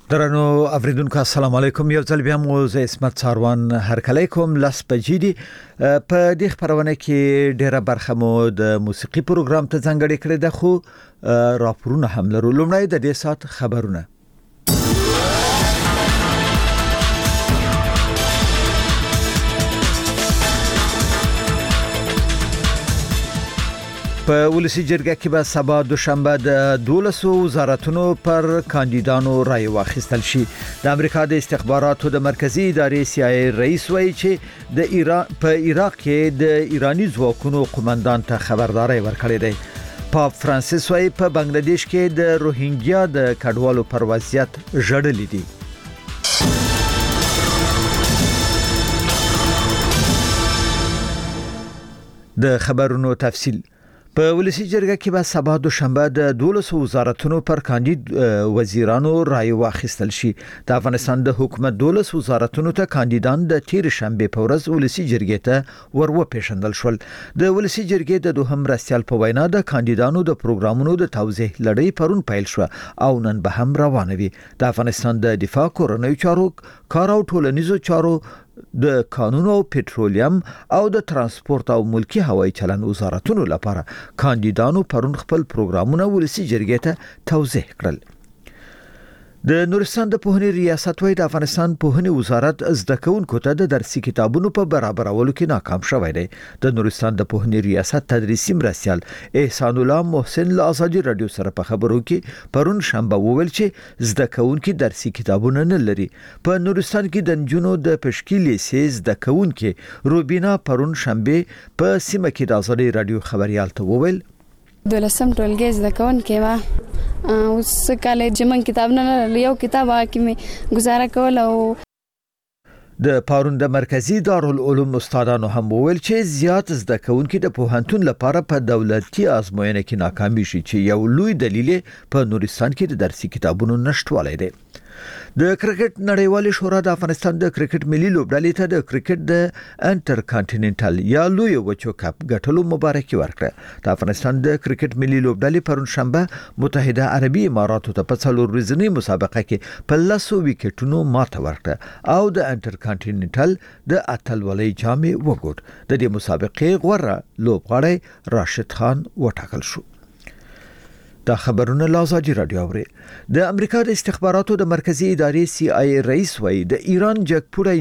درنو اوریدونکو السلام علیکم. یو ځل بیا مو زه اسمت ساروان هرکلی کوم. لاس بجې دي په دې خبرونه کې ډیره برخه مو د موسیقي پروګرام ته ځانګړې کړې ده، خو راپورونه هم لرو. لومړی د دې سات خبرونه. په ولسی جرګه کې به سبا دوشنبه د 12 وزارتونو پر کاندیدانو رائے واخیستل شي. د امریکا د استخباراتو د مرکزی ادارې CIA رئیس وایي چې د ایران په عراق کې د ایرانی ځواکونو قومندان ته خبرداري ورکړې ده. پاپ فرانسیس وایي په بنگلاديش کې د روهینګیا د کډوالو پر وضعیت ژړلې دي. د خبرونو تفصیل. په ولسی جرګه کې به سبا دوشنبه د 12 وزارتونو پر کاندید وزیرانو رائے واخیستل شي. د افغانستان د حکومت 12 وزارتونو ته کاندیدان د تیر شنبه په ورځ ولسی جرګې ته ورپېژندل شول. د ولسی جرګې د دوهم رئیسال په وینا د کاندیدانو د پروګرامونو د توضیح لړۍ پرون پیل شو او نن به هم روانه وي. د افغانستان د دفاع، کورنیو چارو، کار او ټولنیزو چارو، د قانون او پټرولیم او د ترانسپورت او ملکی هوایي چلند وزارتونو لپاره کاندیدانو پرون خپل پروګرامونه ولسی جرګې ته توضیح کړل. د نورستان د پوهنې ریاست وایي د افغانستان پوهنې وزارت زده کوونکو ته د درسي کتابونو په برابرولو کې ناکام شوی دی. د نورستان د پوهنې ریاست تدریسي مرستیال احسان الله محسن له ازادي رادیو سره په خبرو کې پرون شنبه وویل چې زده کوونکي درسي کتابونه نه لري. په نورستان کې د نجونو د پشکیلې سیز زده کوونکي روبینا پرون شنبه په سیمه کې د ازادي رادیو خبريال ته وویل دولسم ټولګي زده کوونکې ما اوس کالج من کتاب نه یو کتاب کې می گزاره کول. او د پارون د مرکزی دارالعلوم استادانو هم وویل چې زیات زده کوونکي د پوهنتون لپاره په دولتي ازموینه کې ناکامي شي چې یو لوی دلیل په نورستان کې د درسي کتابونو نشټوالی دی. د کرکټ نړیوالې شورا د افغانستان د کرکټ ملي لوبډلې ته د کرکټ د انټر کانټیننټل یا لوی وچو کپ ګټلو مبارکي ورکړه. د افغانستان د کرکټ ملي لوبډلې پرون شنبه متحده عربي اماراتو ته په څلور ورځنۍ مسابقه کې په 10 وکټونو ماته ورکړه او د انټر کانټیننټل د اتلولۍ جام وګټ. د دې مسابقې غوړه لوبغاړی راشد خان وټاکل شو. دا خبرونه لازاجی رادیو اوري. د امریکا د استخباراتو د مرکزی ادارې CIA رئیس وایي د ایران جګپوړی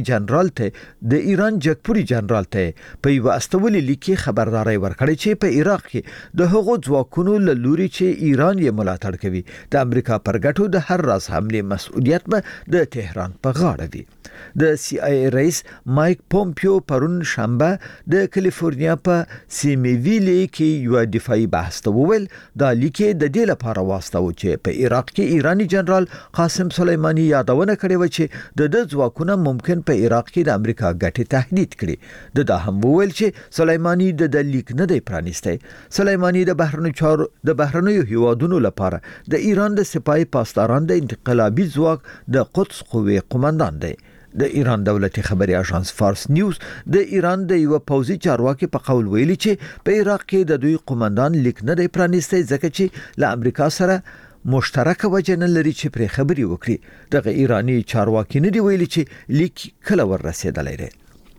جنرال ته په یو استولي لیکي خبرداري ورکړي چې په عراق کې د هغو ځواکونو له لوري چې ایران یې ملاتړ کوي د امریکا پر ګټو د هر راز حمله مسؤلیت به د تهران په غاړه وي. د CIA رئیس مایک پومپیو پرون شنبه د کالیفورنیا په سیمیویلی کې یو دفاعي بحث ته وویل دا لیکي د دې لپاره واستاو چې په عراق کې ایرانی جنرال قاسم سلیمانی یادونه کړې و چې د ځواکونو ممکن په عراق کې د امریکا ګټې تهدید کړي. د هم وویل چې سلیمانی د لیک نه دی پرانیستی. سلیمانی د بهرنیو هیوادونو لپاره د ایران د سپاه پاسداران د انقلابي ځواک د قدس قوې قومندان دی. د ایران دولتي خبري اژانس فارس نیوز د ایران د یو پوځي چارواکي په قول ویلي چې په عراق کې د دوی قومندان لیک نه دی پرانیستی ځکه چې له امریکا سره مشترکه وجه نه لري چې پر خبري وکړي. دغه ایرانی چارواکي نه دی ویلي چې لیک کله ور رسیدلی دی.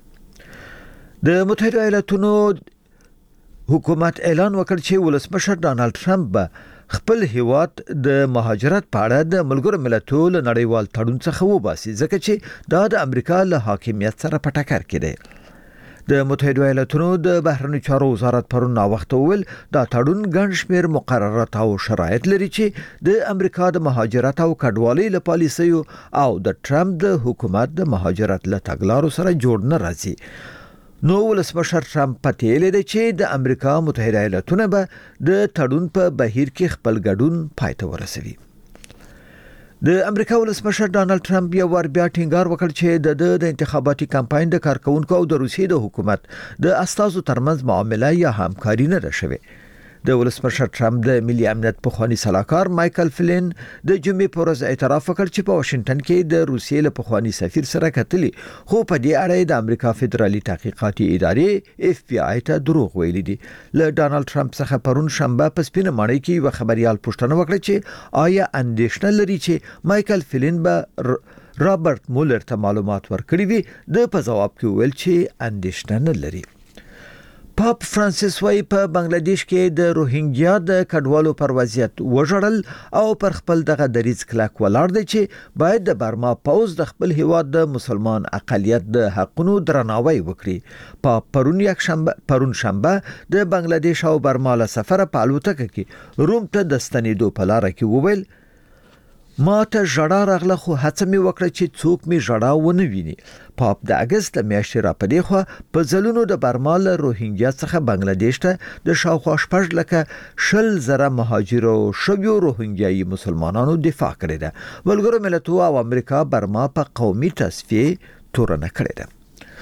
د متحده ایالاتونو حکومت اعلان وکړ چې ولسمشر ډانلډ ټرمپ به خپل هیواد د مهاجرت په اړه د ملګرو ملتونو نړیوال تړون څخه وباسي ځکه چې دا د امریکا له حاکمیت سره په ټکر کې دی. د متحده ایالاتونو د بهرنیو چارو وزارت پرون وخت ویل دا تړون ګڼ شمېر مقررات او شرایط لري چې د امریکا د مهاجرت او کډوالۍ له پالیسیو او د ټرمپ د حکومت د مهاجرت له تګلارو سره جوړ نه راځي. نو ولسمشر ټرمپ پتیلې دی چې د امریکا متحده ایالاتونه به د تړون په بهیر کې خپل ګډون پای ته ورسوي. د امریکا ولسمشر ډانلډ ټرمپ یو ور بیا ټینګار وکړ چې د انتخاباتي کمپاین د کارکونکو او د روسیې د حکومت د استازو ترمنځ معامله یا همکاري نه ده شوې. د ولسمشر ټرمپ د ملي امنیت پخوانی صلاحکار مایکل فلین د جمعې په ورځ اعتراف وکړ چې په واشنگټن کې د روسیې له پخوانی سفیر سره کتلي، خو په دې اړه د امریکا فدرالي تحقیقاتي ادارې FBI ته دروغ ویلي دي. له ډانلډ ټرمپ څخه پرون شنبه په سپینه ماڼۍ کې یو خبريال پوښتنه وکړه چې آیا اندېښنه لري چې مایکل فلین به رابرټ مولر ته معلومات ورکړي وي. د په جواب کې ویل چې اندېښنه نه لري. پاپ فرانسیس وايي په بنگلاديش کې د روهینګیا د کډوالو پر وضعیت وژړل او پر خپل دغه دریځ کلک ولاړ دی چې باید د برما پوز د خپل هیواد د مسلمان اقلیت د حقونو درناوی وکړي. پاپ پرون شنبه د بنگلاديش او برما له سفر په الوتکه کې روم ته د ستنېدو په لار کې وویل ما ته ژړا راغله، خو هڅه مې وکړه چې څوک مې ژړا ونه ویني. پاپ د اگست میاشتې را پدې خو په ځلونو د برما له روهینګیا څخه بنگلاديش ته د شاوخوا 4,20,000 مهاجرو شویو روهینګیایي مسلمانانو دفاع کړې ده. ملګرو ملتونو او امریکا برما په قومي تصفیه تورنه کړې ده.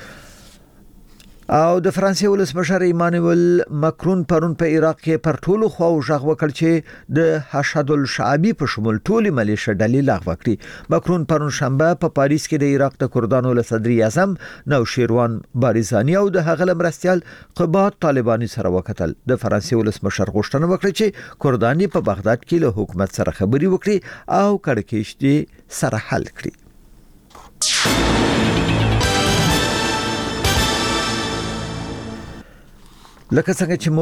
او د فرانسې ولسمشر ایمانوئل ماکرون پرون په عراق کې پر ټولو خواو ژغ وکړ چې د حشد الشعبي په شمول ټولي ملیشه ډلې لغوه کړي. ماکرون پرون شنبه په پاریس کې د عراق د کردانو له صدر اعظم نوشیروان بارزانی او د هغه مرستيال قباد طالباني سره وکتل. د فرانسې ولسمشر غوښتنه وکړه چې کردانی په بغداد کې له حکومت سره خبري وکړي او کړکېچ سره حل کړي. لکه څنګه چې مو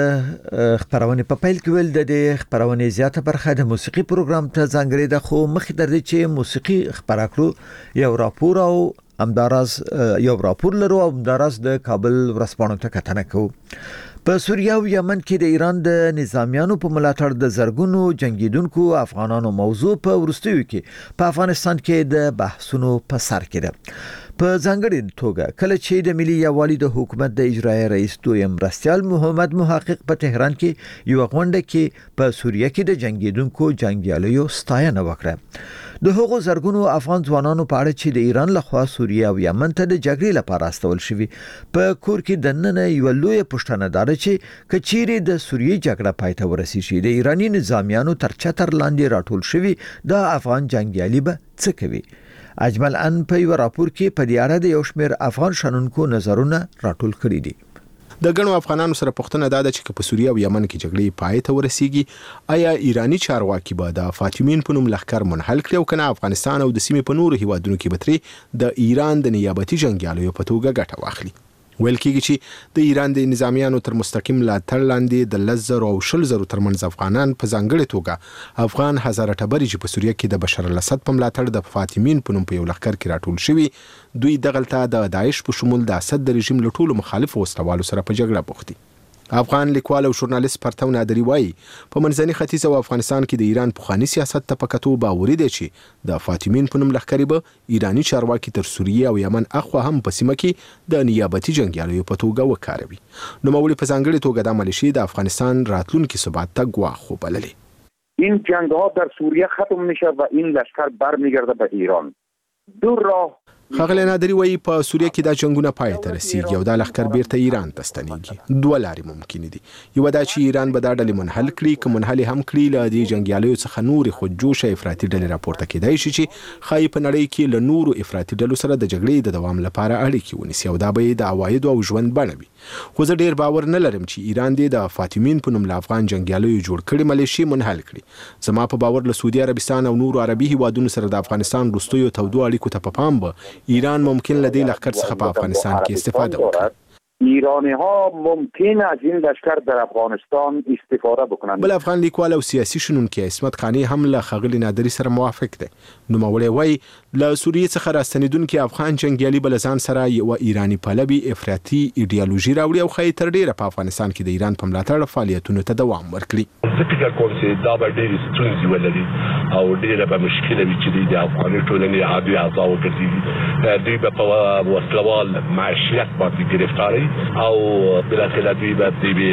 د خبرونه په پیل کې ویل د خبرونه زیاته برخه د موسیقي پروګرام ته ځانګړې ده، خو مخکې درته چې موسیقي خبره کړو یو راپور او همداراز یو راپور لرو او همداراز د کابل ورځپاڼو ته کتنه کوو. په سوریه او یمن کې د ایران د نظامیانو په ملاتړ د زرګونو جنگیدونکو افغانانو موضوع په ورستیو کې په افغانستان کې د بحثونو په سر کې ده. په ځانګړي توګه کله چې د ملي یووالي د حکومت د اجرایي رئیس دویم مرستيال محمد محقق په تهران کې یو غونډه کې په سوریه کې د جنگیدونکو جنگیالیو ستاینه وکړه. د هغو زرګونو افغان ځوانانو په اړه چې د ایران لخوا سوریه او یمن ته د جګړې لپاره استول شوی په کور کې دننه یو لوی پښتنه دار چې کچيري د سوریه جګړه پای ته ورسیږي د ایرانی نظامیانو تر چتر لاندې راټول شوی د افغان جنگیالي به څه کوي. اجمل ان په یو راپور کې په دې اړه د یو شمېر افغان شنونکو نظرونه راټول کړي دي. د ګڼو افغانانو سره پوښتنه ده چې په سوریه او یمن کې جګړې پای ته ورسیږي، آیا ایرانی چارواکي به د فاطمین په نوم لښکر منحل کړي او کنه افغانستان او د سیمې په نورو هیوادونو کې به ترې د ایران د نیابتي جنگیالیو په توګه ګټه واخلي. ویل کېږي چې د ایران د نظامیانو تر مستقیم ملاتړ لاندې د 10,000 او 20,000 ترمنځ افغانان په ځانګړي توګه افغان هزاره ټبري چې په سوریه کې د بشار الاسد په ملاتړ د فاطمین په نوم په یو لښکر کې راټول شوي، دوی دغلته د داعش په شمول د اسد د رژیم له ټولو مخالف وسلوالو سره په جګړه بوخت دي. افغان لیکوال او ژورنالیست پرتو نادری وایي په منځني ختیځ او افغانستان کې د ایران پخوانی سیاست ته پکتو باوري دي چې د فاطمین په نوم لښکرې به ایرانی چارواکي تر سوریه او یمن اخوا هم په سیمه کې د نیابتي جنگیالیو په توګه وکاروي. نو مولوی په ځانګړي توګه د ملیشي د افغانستان راتلونکي ثبات ته ګواښ وبللي. این جنگ ها در سوریه ختم میشه و این لشکر برمیگرده به ایران. دور راه خغل نادری وایي په سوریه کې دا جنگونه پای ته رسیږي او دا لښکر بیرته ایران ته ستنېږي. دوه لارې ممکن دي، یو دا چې ایران به دا ډلې منحل کړي، که منحل هم کړي له دې جنگیالیو څخه نورې خودجوشه افراطي ډلې راپورته کېدای شي چې ښایي په نړۍ کې له نورو افراطي ډلو سره د جګړې د دوام لپاره اړیکې ونیسي او دا به د عوایدو او ژوند بڼه وي. خو زه ډېر باور نه لرم چې ایران دې د فاطمین په نوم له افغان جنگیالیو جوړ کړي ملیشي منحل کړي. زما په باور له سعودي عربستان او نورو عربي هیوادونو سره د افغانستان وروستیو تودو اړیکو ته په پام به ایران ممکن لدی لښکر څخه په افغانستان کې استفاده وکړي. ایرانی ها ممکن از این لشکر در افغانستان استفاده بکنند. بل افغان لیکوال او سیاسي شنونکی عصمت قانی هم له خغلی نادری سره موافق دی. نو مولوی وایي له سوریې څخه راستنیدونکي افغان جنگیالي بل ځان سره یو ایرانی پلوي افراطي ایډیالوژي راوړي او خې تر ډیره په افغانستان کې د ایران په ملاتړ فعالیتونو ته دوام ورکړي. زه فکر کوم چې دا به ډېرې ستونزې ولري او ډېره به مشکله وي چې د افغاني ټولنې عادي اعضا وګرځي. دوی به په وسلوال معیشت باندې ګرفتاري او بالاخره دوی به د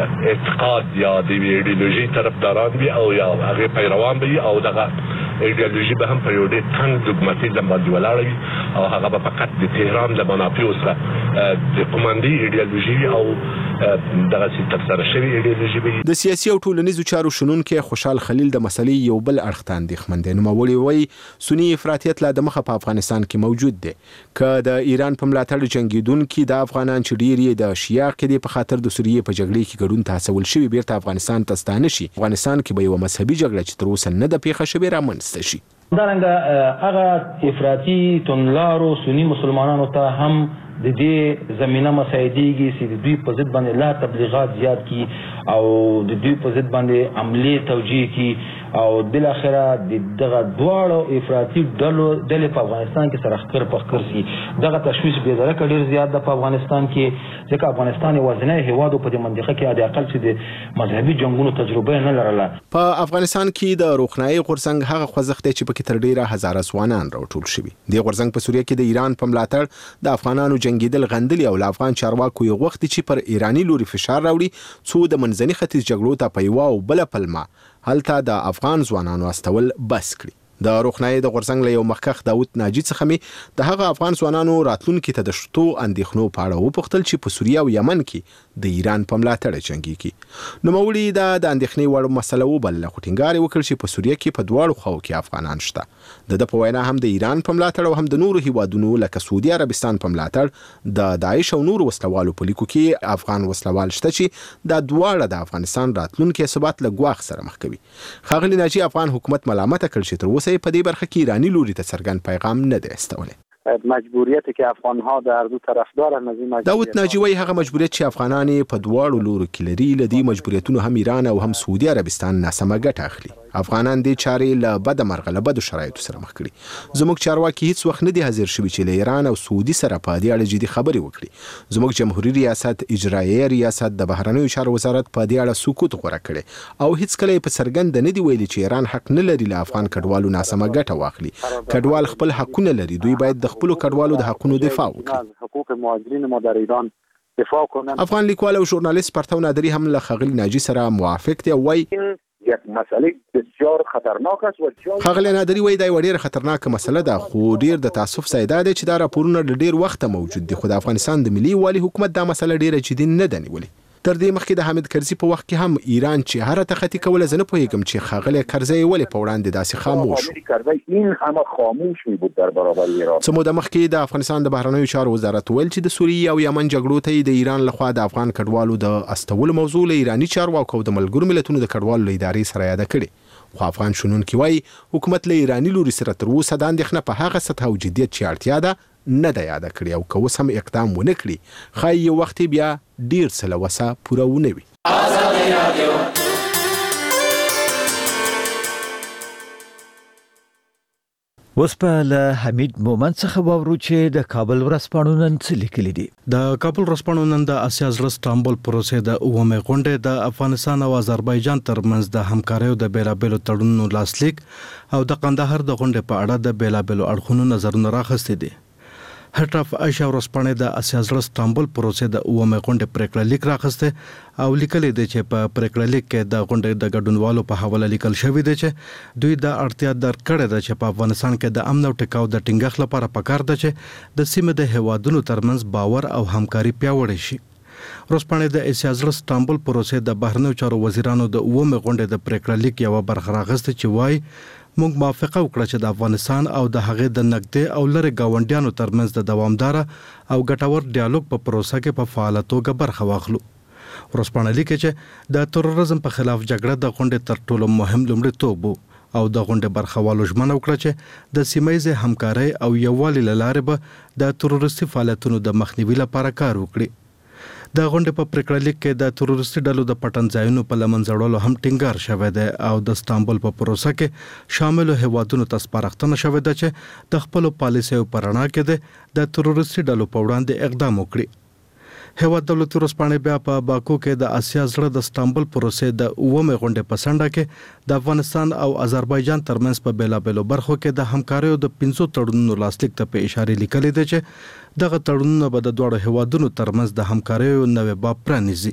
اعتقاد یا د ایډیالوژي طرفداران وي او یا هغه پیروان وي او دغه ایډیالوژي به هم په یو ډېر تنګ دوګماتیزم باندې ولاړه وي او هغه به فقط د تهران له منافعو سره د کوماندي ایډیالوژي او دغه څه تفسیر شوی ایډیالوژي. د سیاسي او ټولنیزو چارو شنونکو خوشحال خلیل د مسلې یو بل اړخ ته اندېښمن دی. نوموړی وایي سنی افراطیت لا د مخه په افغانستان کې موجود دی. که د ایران په ملاتړ جنگیدونکو د افغانان چې ډېری د شیعه عقیدې په خاطر د سوریې په جګړه کې ګډون ته هڅول شوي بیرته افغانستان ته ستانه شي، افغانستان کې به یو مذهبي جګړه چې تر اوسه نه ده پیښه شوې رامنځته شي. دارنګه هغه افراطي تنلارو سنی مسلمانانو ته هم د دې زمينه مساعديږي چې د دوی په ضد باندې لا تبلیغات زیات کی او د دوی په ضد باندې عملی توجیه کی او بل اخره دغه دواړو افراطي ډلې په افغانستان کې سره خکر په خکر سي. دغه تشویش به درکه ډیر زیات د افغانستان کې، ځکه افغانستان یو ځنه هیواد په دې منطقه کې د اقل چې د مذهبي جنگونو تجربه نه لرله. په افغانستان کې د روښنايي غورځنګ هغه خوځښت چې په کې تر ډیره هزاره ځوانان راټول شوي. د غورځنګ په سوریه کې د ایران په ملاتړ د افغانانو جنگیدل غندلي او افغان چارواکو یو وخت چې پر ایرانی لوري فشار راوړي څو د منځني ختیځ جګړو ته په یو او بل پلمه هلته د افغان ځوانانو استول بس کړي. د روښنايي د غورځنګ له یو مخکښ داود ناجی څخه می د هغه افغان ځوانانو راتلونکو ته د شتو اندېښنو په اړه وپوښتل چې په سوریه او یمن کې د ایران په ملاتړ جنگيږي. نو مولوی د اندېښنې وړ مسله وبله خو ټینګار وکړ چې په سوریه کې په دواړو خواو کې افغانان شته. د په وینا هم د ایران په ملاتړ او هم د نورو هیوادونو لکه سعودي عربستان په ملاتړ د داعش او نورو وسلوالو په لیکو کې افغان وسلوال شته چې د دواړه د افغانستان راتلونکو ثبات له ګواښ سره مخ کوي. خاغلی ناجی افغان حکومت ملامت کړ چې تر اوسه په دې برخه کې ایرانی لوري ته څرګند پیغام نه دی استولی. مجبوریتی که افغان‌ها در دو طرف دارن از این مجبوریت. داود ناجی وایي هغه مجبوریت چې افغانان په دواړو لورو کې لري لدی مجبوریتونو هم ایران او هم سعودي عربستان ناسمه ګټه اخلي. افغانان دې چارې له بد مرغله بد شرایطو سره مخ کړي. زموږ چارواکي هیڅ وخت نه دي حاضر شوي چې له ایران او سعودي سره په دې اړه جدي خبرې وکړي. زموږ جمهوریت ریاست، اجرایي ریاست، د بهرنیو چارو وزارت په دې اړه سکوت غوړه کړي او هیڅ کله په څرګند نه دی ویلي چې ایران حق نه لري له افغان کډوالو ناسمه ګټه واخلي. کډوال خپل حقونه لري، دوی باید د خپل کډوالو د حقونو دفاع وکړي. حقوق مهاجرین ما در ایران دفاع کنند. افغان لیکوال او ژورنالیست پرتو نادری هم له خاغلی ناجی سره موافق دی. وایي یک مسئله بسیار خطرناک است. خاغلی نادری وایي دا یو ډېر خطرناکه مسله ده، خو ډېر د تاسف ځای دی چې دا راپورونه ډېر وخت موجود دي، خو د افغانستان د ملي والي حکومت دا مسله ډېره جدي نه ده نیولې. تر دې مخکې د حامد کرزي په وخت کې هم ایران چې هر تخطی کوله زنه پوهیږم چې خاغلی کرزي ولې په وړاندې داسې خاموش این همه خاموش می بود در برابر ایران. څه موده مخکې د افغانستان د بهرنیو چارو وزارت ویل چې د سوریې او یمن جګړو ته د ایران لخوا د افغان کډوالو د استولو موضوع له ایرانی چارواکو د ملګرو ملتونو د کډوالو له ادارې سره یاد کړي. خو افغان شنونکي وایي حکومت له ایرانی لوري سره تر اوسه د اندېښنه په هغه سطح او جدیت چې اړتیا ده نه ده یاد کړی او که اوس هم اقدام ونه کړي ښایي یو وخت بیا ډیر څه له وسه پوره ونه وي. اوس په له حمید مومند څخه واورو چې د کابل ورځپاڼو نن څه لیکلي دي. د کابل ورځپاڼو نن د اسیا زړه استانبول پروسې د اومه غونډې د افغانستان او آذربایجان ترمنځ د همکاریو د بیلابېلو تړونونو لاسلیک او د قندهار د غونډې په اړه د بیلابېلو اړخونو نظرونه راخستي دي. هټ اف ایشیا ورځپاڼې د اسیا زړه استانبول پروسې د اومه غونډې پریکړه لیک راخسته او لیکلي دي چې په پریکړه لیک کې د غونډې د ګډونوالو په حواله لیکل شوی دی چې دوی د اړتیا درک کړې ده چې په افغانستان کې د امن او ټکاو د ټینګښت لپاره پکار ده چې د سیمې د هیوادونو ترمنځ باور او همکاري پیاوړې شي. ورځپاڼې د اسیا زړه استانبول پروسې د بهرنیو چارو وزیرانو د اومه غونډې د پریکړه لیک یو برخه راغسته چې وایي موږ موافقه وکړه چې د افغانستان او د هغې د نږدې او لرې ګاونډیانو ترمنځ د دوامدار او ګټور ډیالوګ په پروسه کې په فعاله توګه برخه واخلو. ورځپاڼه لیکي چې د تروریزم په خلاف جګړه د غونډې تر ټولو مهم لومړیتوب او د غونډې برخوالو ژمنه وکړه چې د سیمه‌ییزې همکارۍ او یووالي له لارې به د تروریستي فعالیتونو د مخنیوي لپاره کار وکړي. د غونډې په پریکړه لیک کې د تروریستي ډلو د پټن ځایونو په لمن ځړولو هم ټینګار شوی دی او د استانبول په پروسه کې شامل هیوادونو ته سپارښتنه شوې ده چې د خپل پالیسیو په رڼا کې د تروریستي ډلو په وړاندې اقدام وکړي. هیواد دولتي ورځپاڼې بیا په باکو کې د اسیا زړه د استانبول پروسې د اومه غونډې په سنډه کې د افغانستان او آذربایجان ترمنځ په بیلابېلو برخو کې د همکاریو د 500 تړونونو لاسلیک ته په اشاره لیکلي دي چې دغه تړونونه به د دوه هیوادونو ترمنځ د همکاریو نوې باب پرانیزي.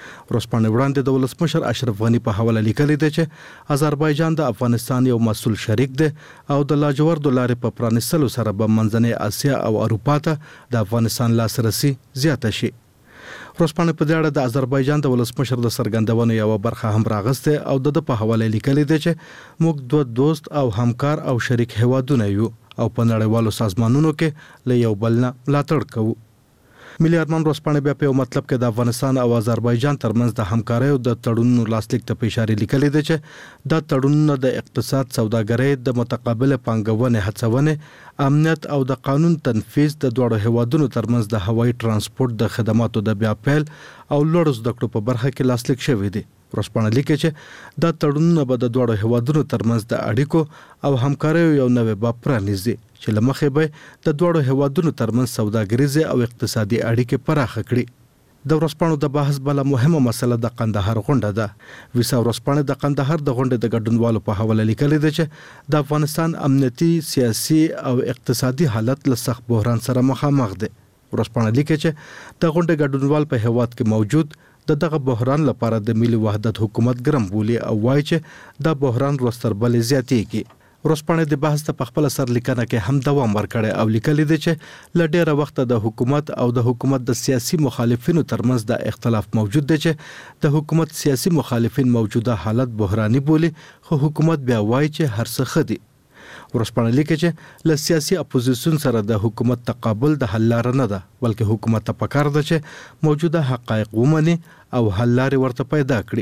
ورسپانې وړاندې د ولسمشر اشرف غنی په حواله لیکلي دی چې آذربایجان د افغانستان یو مسؤل شریک دی او د لاجوردو لارې په پرانیستلو سره به منځنۍ اسیا او اروپا ته د افغانستان لاسرسي زیاته شي. ورسپانې په دې اړه د آذربایجان د ولسمشر د څرګندونو یو برخه هم راغسته او د په حواله لیکلي دی چې موږ دوه دوست او همکار او شریک هیوادونه یو او په نړیوالو سازمانونو کې له یو بل نه ملاتړ کوو. ملي ارمان ورسپانې بیا په مطلب کې د افغانستان او آذربایجان ترمنځ د همکارۍ او د تړونونو لاسلیک ته په اشاره لیکلي دی چې د تړونونو د اقتصاد، سوداګرۍ، د متقابل پانګونې هڅونې، امنیت او د قانون تنفيذ د دوه هیوادونو ترمنځ د هوایي ترانسپورت د خدماتو د بیا پیل او لوړ زده کړو په برخه کې لاسلیک شوی دی. ورسپانې لیکي چې د تړونونو به د دوه هیوادونو ترمنځ د اړیکو او همکارۍ یو نوې باب پرانیزي چې لمخې به د دوه هیوادونو ترمنځ سوداګریزه او اقتصادي اړیکې پراخه کړي. د ورسپانو د بحث بل مهمه مسله د قندهار غونډه ده. ویسا ورسپانې د قندهار د غونډې د ګډونوالو په حواله لیکلي دی چې د افغانستان امنیتي، سیاسي او اقتصادي حالت له سخت بحران سره مخامخ دی. ورسپانې لیکي چې د غونډې ګډونوال په هیواد کې موجود دغه بحران لپاره د ملي وحدت حکومت ګرم بولی او وایي چې دا بحران وروستر بل زیاتېږي. ورسپانې د بحث په خپل سر لیکنه کې هم دوام ورکړي او لیکلي دی چې ل ډیره وخت د حکومت او د حکومت د سیاسي مخالفینو ترمنځ د اختلاف موجود دی چې د حکومت سیاسي مخالفین موجوده حالت بحراني بولی خو حکومت بیا وایي چې هر څه ښه دي. ورسپانې لیکي چې ل سیاسي اپوزیشن سره د حکومت تقابل د حل لار نه ده بلکې حکومت ته پکار ده چې موجوده حقایق ومني او حل لارې ورته پیدا کړي.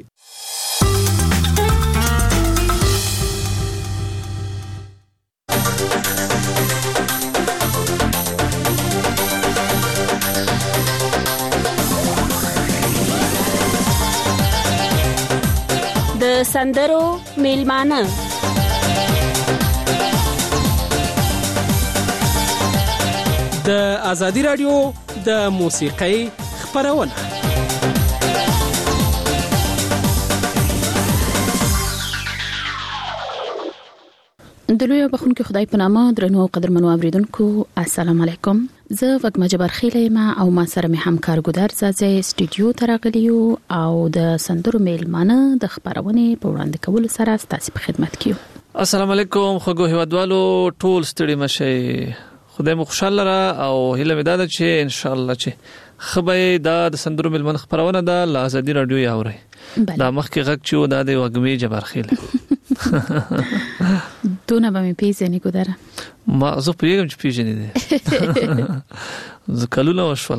د سندرو میلمانه د ازادي رادیو د موسیقۍ خبرونه. د لوی بخونکو خدای په نامه درنو او قدرمنو اوریدونکو السلام علیکم. زه وګما جبر خیله ما او ما سره مې همکار ګودر زازه استودیو تراغلیو او د سندرو میلمانه د خبرونه په وړاندې کول سره ستاسو په خدمت کیو. السلام علیکم خوږو هیوادوالو ټول ستړي مشه. خدای مو خوشاله را او هیله مې ده چې ان شاء الله چې خبره د سندرو میلمانه خبرونه د ازادي رادیو یاوري. دا مخکې غږ چې د وګمې جبر خیله دونه به مې پیژنې ګودره. ما زه پیژنم چې پیژنې دي. زه کلونه وشول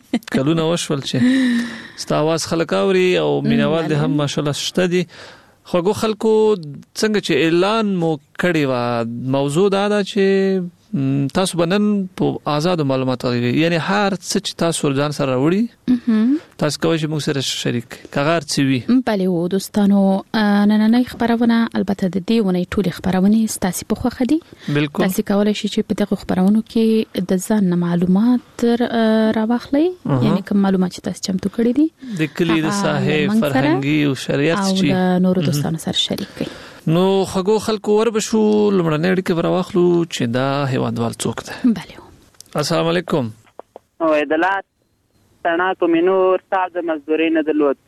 چې ستا आवाज خلک اوري او مینوال دي هم ماشاءالله شته دي. خوګو خلکو څنګه چې اعلان مو کړی و موضوع دا ده چې تاسو بنن په آزاد معلوماتو یعنی هر څه چې تاسو ځان سره وړي تاسو کوئ چې موږ سره شریک کغار چوي. بله و دوستانو نننۍ خبرونه البته د دې ونې ټولې خبرونه ستاسو په خوخه دي. بالکل تاسو کولای شئ چې په دغه خبرونو کې د ځان معلومات راوخلئ یعنی کوم معلومات چې تاسو چمتو کړی دي د کلی د ساحې فرهنګي او شریعت چې او نور دوستانو سره شریک کړئ. نو خګو خلکو وربشو لمړنۍ اړیکه براوخلو چې دا هیوادوال څوک ده. بله السلام علیکم. او عدالت تنا کومینور تاسو مزدوري نه دلوت.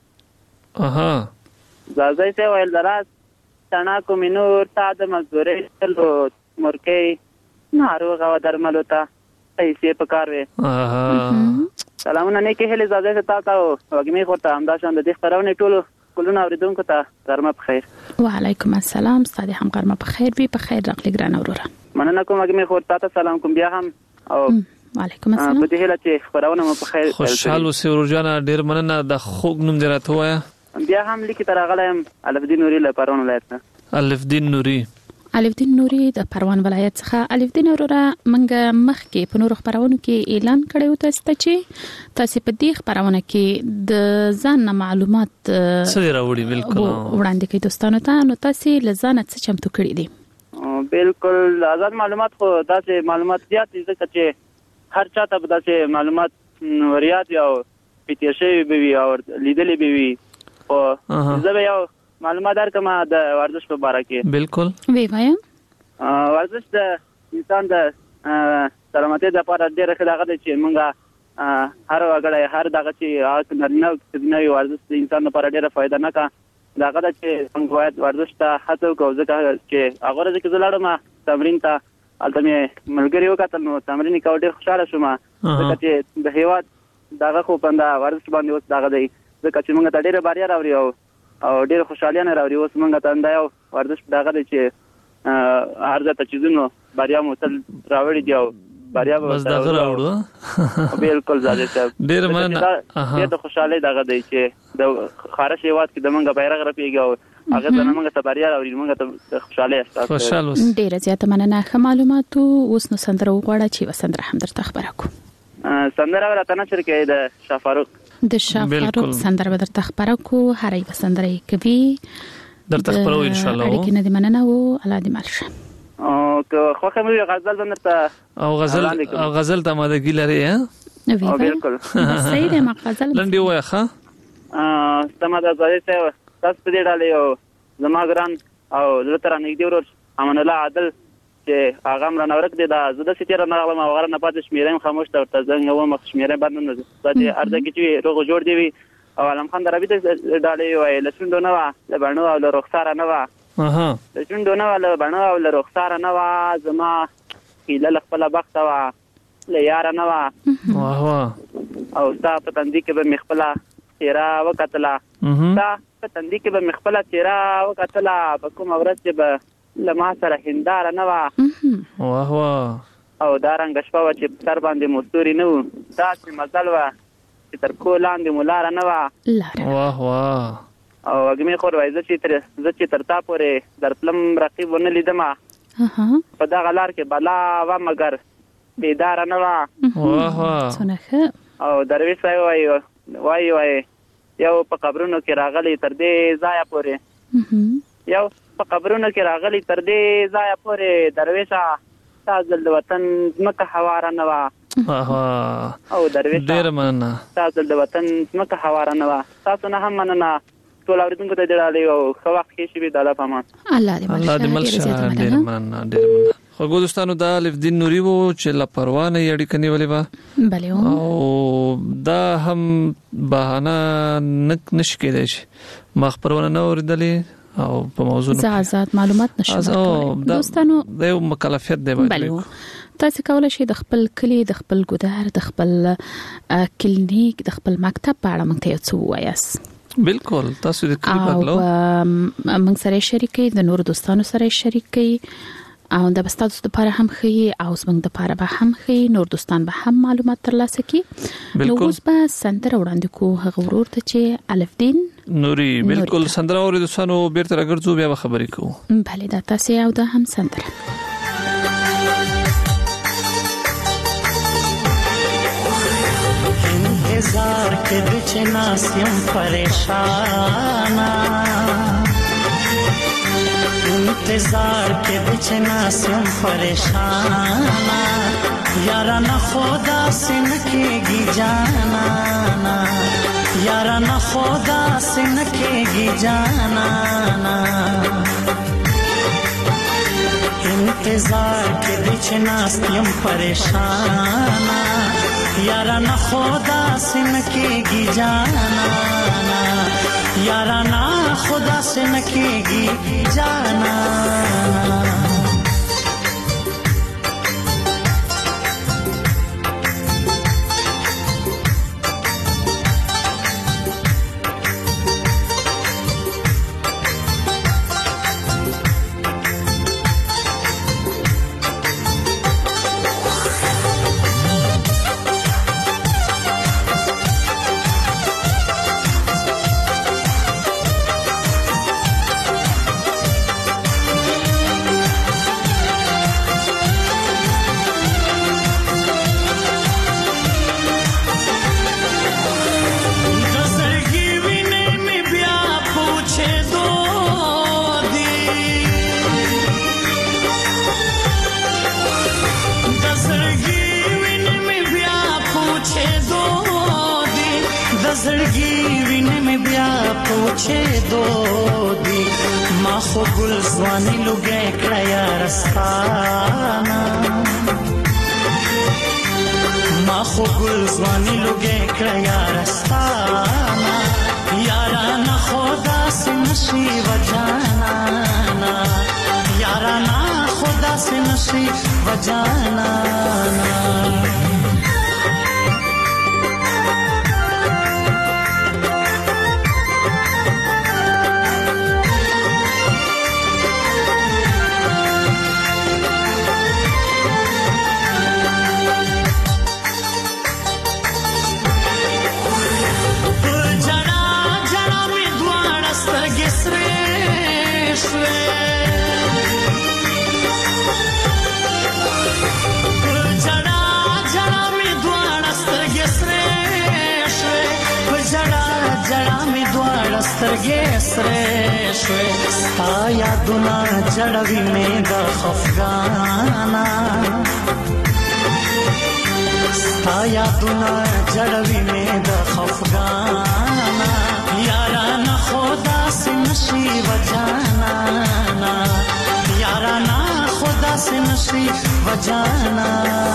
زازای ته ویل درات تنا کومینور تاسو مزدوري دلوت مرکه ناروغه و درملوتا پیسې پکاروي. سلامونه نه کې هله زازای ته تاسو وګمې خورته همداشان د دې خبرونه ټولو کلونه اوریدونکو ته غرمه بخیر. وعلیکم السلام. ستاسو هم غرمه بخیر وي. بخیر راغلی ګران اوروره. مننه کوم وګمې خورته ته سلام کوم بیا هم او وعلیکم السلام. په دې هله چې خبرونه مو بخیر. خوشاله اوسئ ورجانه ډیر مننه د خوګ نوم درته وایا. بیا هم لیکي تر غلم الف دین نوري له پرون ولایت. الف دین نوري الف دین نوري د پروان ولایت څخه. الف دین اوروره منګه مخکې په نور خبرونو کې اعلان کړی و تاسو چې تاسو په دې خبرونه کې د ځان معلومات څه راوړي بالکل وړاندې کوي دوستانو ته. نو تاسو لزانه څه چمتو کړی دي؟ بالکل آزاد معلومات خو داسې معلومات زیات دي چې هر چاته به داسې معلومات وریاد یا پېټیشي به وي او لیدلې به وي. او زه به یو معلومات درکمه د ورزش په اړه کې. بالکل وی وایم. ورزش د انسان د سلامتۍ لپاره ډېر ښه دی چې موږ هر وګړی هر دغه چې نرنه ورزش د انسان لپاره ډیره فائدہ نه کا دغه چې څنګه باید ورزش ته هڅه وکړو ځکه چې هغه ورځ کې زلاړم تمرین ته البته مې ملګری وکړل نو تمرین کاوه ډیر خوشاله شوم ځکه چې د هیواد دغه خو پنده ورزش باندې اوس دغه دی ځکه چې موږ ته ډیره باریا راوړي او ډیره خوشحالي نه راوړي اوس موږ ته دا یو ورزش دغه دی چې هر ځای ته چیزونو باریا مو تل راوړي دی او باریا بس دغه راوړو بالکل زاده صاحب ډیر مننه ډیره خوشحالي دغه دی چې د خارج هیواد کې د موږ بیرغ رپیږي او هغه د موږ ته باریا راوړي موږ ته خوشحالي احساس ډیره زیاته مننه ښه معلومات اوس نو سندره وغواړه چې وسندره هم درته خبره کو سندره ورته نشر کې د شافاروق د شافاروق سندره به درته خبره کو هر یو سندره کوي درته خبرو ان شاء الله اړیکې نه دی مننه او الله دې مل شه او خو کوم غزل بنرته او غزل ته ماده ګیلره او بالکل صحیح دی ما غزل لنډي وای ښه سمه ده زړه ته تاسو په دې ډالې او زما ګران او زړه تر نږدې ورور امان الله عادل چې هغه مر نورک دي دا زده ستیر نه غلم او غره نه پاتې شمیرم خاموش ته ورته زنګ و مخ شمیرم باندې نه چې ارزه کې چې روغ جوړ دی او علم خان دربي د ډالې وای لسوندو نه وا لبنو او له رخسار نه وا لسوندو نه وا لبنو او له رخسار نه وا زما کله خپل بخت وا له یار نه وا واه واه او تا په تندې کې به مخبله تیرا وکتلا تا په تندې کې به مخبله تیرا وکتلا په کوم ورځ چې به لما سره هندار نه وا واه واه او دارنګ شپه چې سر باندې مستوري نه و دا چې مزل وا چې تر کو لاندې مولار نه وا واه واه او اګمې خور وای چې تر تا پورې در پلم رقیب ونه لیدم په دا غلار کې بلا و مگر بیدار نه وا واه واه او درویش وای یو په قبرونو کې راغلی تر دې ځای پورې یو په قبرونو کې راغلی تر دې ځای پورې درویشا تاسو د وطن مکه حواره نه وا او درویش ډیر مننه تاسو د وطن مکه حواره نه وا تاسو نه هم مننه ټول اوریدونکو ته ډیره او خو وخت کې شي د الله پامان الله دې مل ډیر مننه خو دوستانو دا لفظ نوري وو چې لا پروانه یړی کني ولې با بله او دا هم بهانه نش کېدای شي ما پروانه نه اوریدلې او په موضوع آزاد معلومات نشو دوستانو دا یو مکلفیت دی بله تاسو کولای شئ د خپل کلی د خپل ګودر د خپل کلینیک د خپل مکتب په اړه موږ ته څه وایاست بالکل تاسو د کلی په اړه موږ سره شریکي د نور دوستانو سره شریکي او د بستاتو لپاره هم خي او زموږ لپاره به هم خي نور دوستان به هم معلومات ترلاسه کړي نو اوس به سندره وړاندې کو هغه ورور ته چې الف دین نوري بالکل سندره اورې دوستانو بیرته راګرځو بیا خبرې کوو بله دا تاسو او دا هم سندره انتظار کے بچ ناسیم پریشانا انتظار کے بچ ناسیم پریشانا یارا نہ خدا سے نکے گی جانا یارا نہ خدا سے نکے گی جانا انتظار کے بچ ناسیم پریشانا یارا نہ خدا سے نکے گی جانا یارا نہ خدا سے نکے گی جانا خو ګل ځواني لوګي کړه یارستانا یارانه خدا سے نشي وجانا یارانه خدا سے نشي وجانا سترګې سره شوې ستا یادونه جړوي مې د خفګانا ستا یادونه جړوي مې د خفګانا یارانه خدا سے نشي وجانا یارانه خدا سے نشي وجانا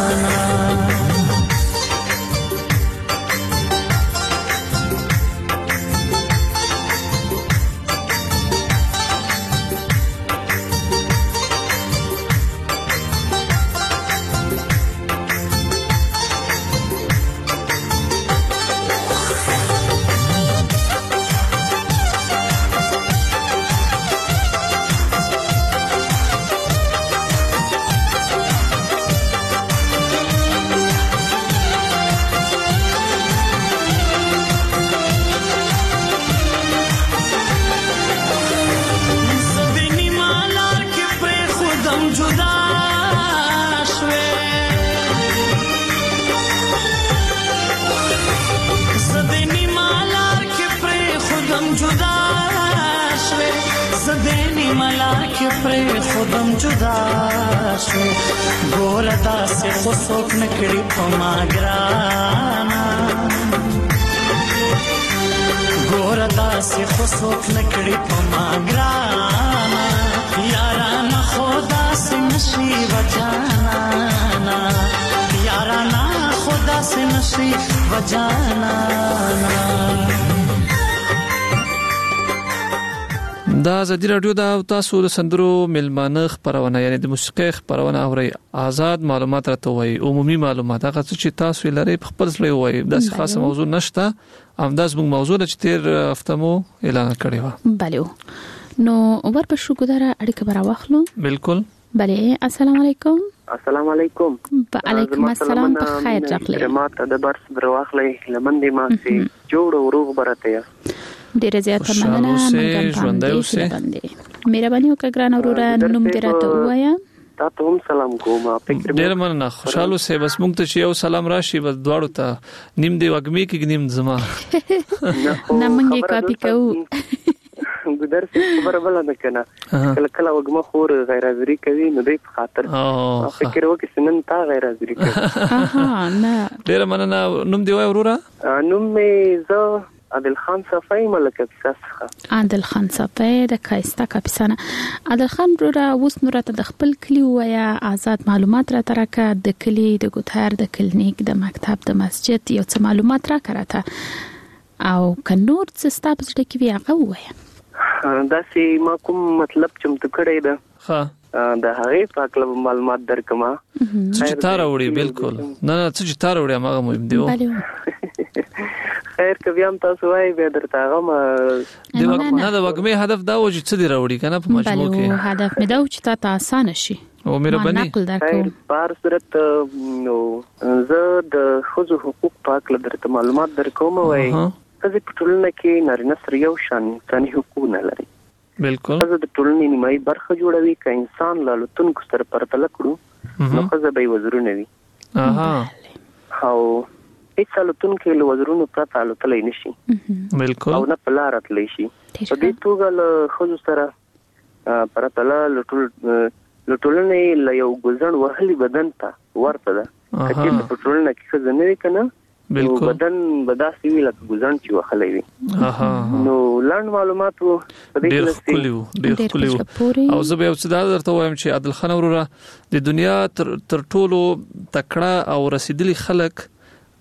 ګوردا سے خوشوک نکړي په ماګرانا ګوردا سے خوشوک نکړي په ماګرانا یارانه خدا سے نشي وجانا یارانه خدا سے نشي وجانا دا ازادي رادیو دا تاسو د سندرو ملمانه خبرونه یعنی د موسیقي خبرونه اوري آزاد معلومات راته وای عمومي معلومات هغه چې تاسو لري په خپل ځای وای دا خاصه موضوع نشته همداس موږ موضوع چې تیر هفته مو اعلان کړی و بله نو ورپه شو ګداره اړیکه برا واخلو بالکل بله السلام علیکم السلام علیکم وعلیکم السلام په خیر راغلی جماعت د برس برواخلی لمندې ما سي جوړ وروغ برته ډیره زیاته مننه مهرباني وکړه ګران اورورا نوم دې راته وایا تاسو هم سلام کوم ډیره مننه خوشاله سه بس موږ ته یو سلام راشي بس دواړو ته نیم دی وګمی کې نیم زما نه مونږه کاپی کوو ګدر څه خبر بل نه کنه کله کله وګم خور غیر حاضری کوي نو دې په خاطر فکر وکړ سنن تا غیر حاضری کوي نه ډیره مننه نوم دی وای اورورا نوم می زه عادل خان صفای ملکه کیسه عادل خان صفای د کایستا کاپیسانه عادل خان را اوس نور ته د خپل کلی وایا آزاد معلومات را ترکه د کلی د ګوتهر د کلینیک د مکتب د مسجد یو څه معلومات را کراته او کنور څه ستاسو د کی هغه وایا دا سي ما کوم مطلب چمت کړی دا ها د هغه پاکله معلومات درکما چې تار وړي بالکل نه چې تار وړي هغه مهم دی خیر کوي هم تاسو وای به درته هغه د وګمې هدف دا و چې څه دی راوړي کنه په مجموع کې هدف مې دا چې تاسو آسان شي او مهرباني خیر بار صورت نو زه د خصوصي حقوق پاکله درته معلومات درکوم وای چې په ټولنه کې نارینه سره یو شان انساني حقوق نه لري بالکل زه د ټولنې نیمایي برخه جوړوي ک انسان له لوتونکو سره پرتله کړو نو خزه به وزرونه وي او هیڅ لوتونکو له وزرونو پرته لوتلای نشي بالکل او نه پلارت لشي په دې توګه له خزو سره پرتله لوټولنې له یو ګزن وهلي بدن ته ورته ده چې په ټولنه کې خزه نه وي کنه بالکل بدن بداسي وی لکه ګزن چې وخلې وي نو لاند معلومات وو ډېر خلیو او زه به څه درته وایم چې عادل خان وروره د دنیا تر ټولو تکړه او رسیدلي خلک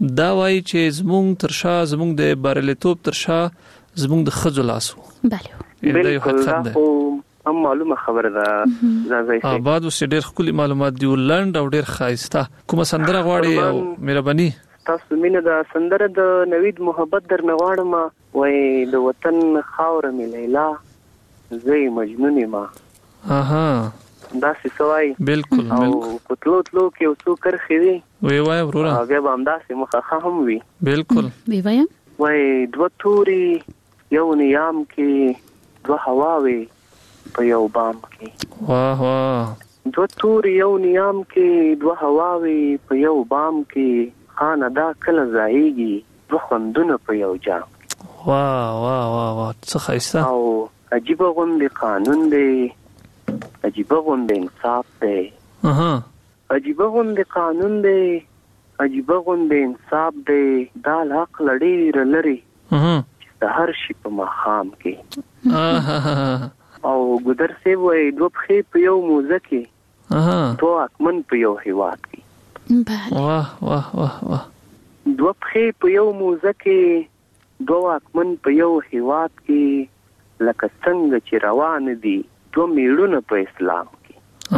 دا وایي چې زمونږ ترشا زمونږ د بارلیتوب ترشا زمونږ د خځو لاسو. بله دا یو حقیقت دی. هم معلومه خبره ده زازای سي. آباد اوس ډېر ښکلي معلومات دي ولند او ډېر ښایسته. کومه سندره غواړي او مهرباني؟ تاسو مینه د سندره د نوید محبت در نغواړم وای د وطن خاور می لیلا زوی مجنون ما. اها دا څه سوای بالکل او پتلو تلو کې اوسو کرخي وي وای ورونه هغه به هم داسې مخه هم وي. بالکل وای وای دو توري یو نیام کې دو هواوي په یو بام کې. واه واه دو توري یو نیام کې دو هواوي په یو بام کې خانه دا کله ځایږي دو خوندونه په یو جام. واه واه واه واه څه ښایسته او عجیب غوندې قانون دی عجیب غوندې انصاف دی. عجیب غوندې قانون دی عجیب غوندې انصاف دی دا حق لړې لري د هر شي په مخام کې. او ګدر سی وای دو پخې په یو موزه کې تو اکمن په یو هیواد کې. واه واه واه واه دو پخې په یو موزه کې دو اکمن په یو هیواد کې لکه څنګه چې روان دي دو میړونه په اسلام کې.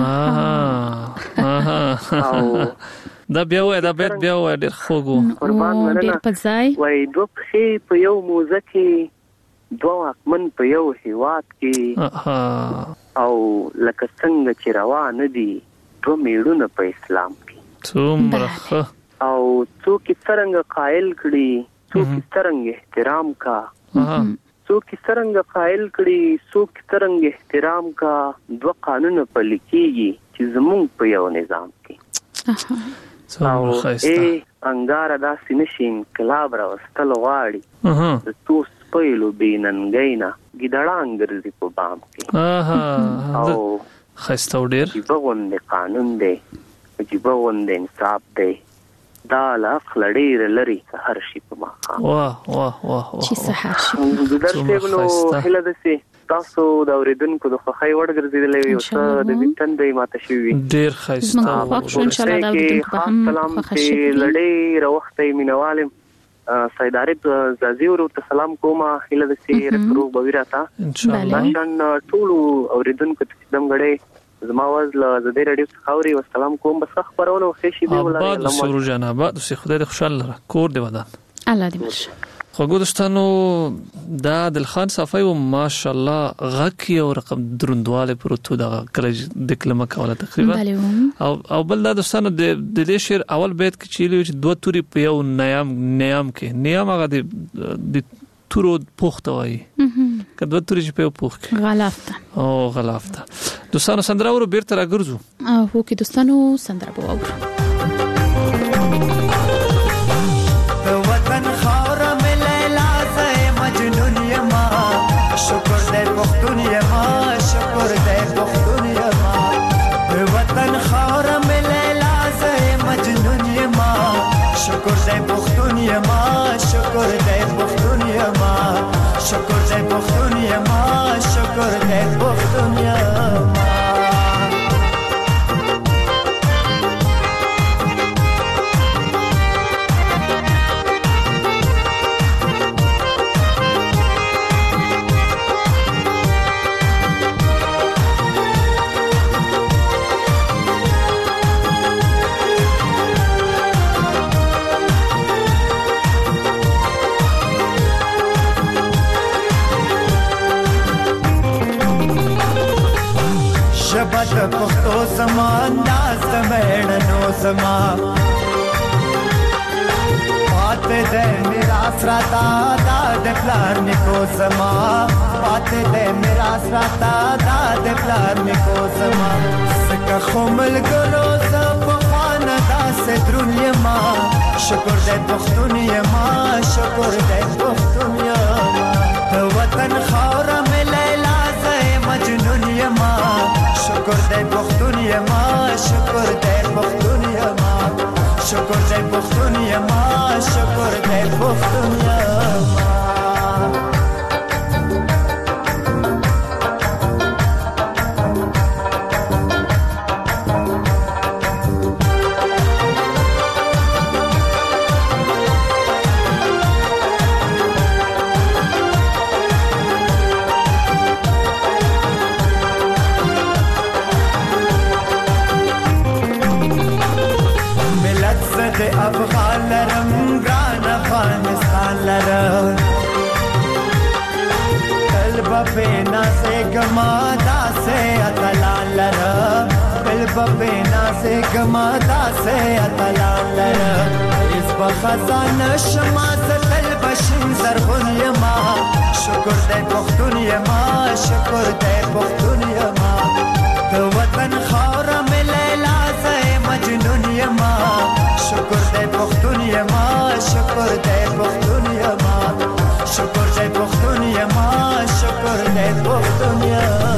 دا بیا وای دا بیت بیا وای ډېر خوږو قربان مننه. وای دو پخې په یو موزه کې دو اکمن په یو هیواد کې او لکه څنګه چې روان دي دو میړونه په اسلام کې. څومره او څوک څنګه قائل کړي څوک څنګه احترام کا څوک څنګه قائل کړي څوک څنګه احترام کا دو قانون په لیکيږي چې زموږ په یو نظام کې. څومره ښایسته انګار دا سینشي انقلاب راوستل غواړي د تو سپیلو بیننګینا ګډړان ګرځي په بام کې. او ښایسته ډېر عجیب غوندې قانون دی عجیب غوندې انصاف دی دا لاخ لړې لري هر شي په مخه. واه واه واه چې سحر شي د درسونو هله دسي تاسو د اوریدونکو د خوخای وړ ګرځیدلې یو څه د ویټندې ماته شي ډېر ښایسته او ان شاء الله د اوریدونکو په هم خوښ شي. لړې روختې مینوالم سید عارف زازي ورته سلام کوم هله دسي رکرو بویراتا ان شاء الله نشان ټول اوریدونکو ته دم غړې زما واز له زدي رادیو خاوري والسلام کوم بس خبرونه خو شي دی ولا الله سرور جنابات سي خدای دې خوشاله کور دی ودان الله دې مرشه. خو ګوستانو دا دلخان صافي او ماشاءالله غکی او رقم دروندواله پروتو دا کله د کلمه کوله تقریبا او بل دا دوستانو د دې شعر اول بیت کې چیلې دوه توري په یو نیام کې هغه د تورو پوخته وای کله توري چې په پوخ غلافته او غلافته. دوستانو سندره ورو بیرته راګرځو هو کې دوستانو سندره بو وطن خاور مې لیلا زه مجنون یما شکر دې پختون یما شکر دې پختون یما وطن خاور مې لیلا زه مجنون یما شکر دې پختون یما شکر دې پختون یما شکر دې پختون یما شکر دې پختون یما. شبت پختو زما انداز میړنو زما پات دې میرا سراتا دا د پلان نکو زما پات دې میرا سراتا دا د پلان نکو زما سکه خمل ګلو زپ خوانه دا سترون یما شکر دې پختون یما شکر دې پختون یما وطن خاور مې لیلا زه مجنون یما شکر دې پختون یما شکر دې پختون یما شکر دې پختون یما شکر دې پختون یما. افغان لرم ګران افغانستان لرم قلب په نازه ګما داسه اتلان لرم قلب په نازه ګما داسه اتلان لرم اس بخزان شما زل بشین زرغون یما شکر دې پختون یما شکر دې پختون یما د وطن خاور ملي لازه مجنون یما شکر دې پختون یما شکر دې پختون یما شکر دې پختون یما شکر دې پختون یما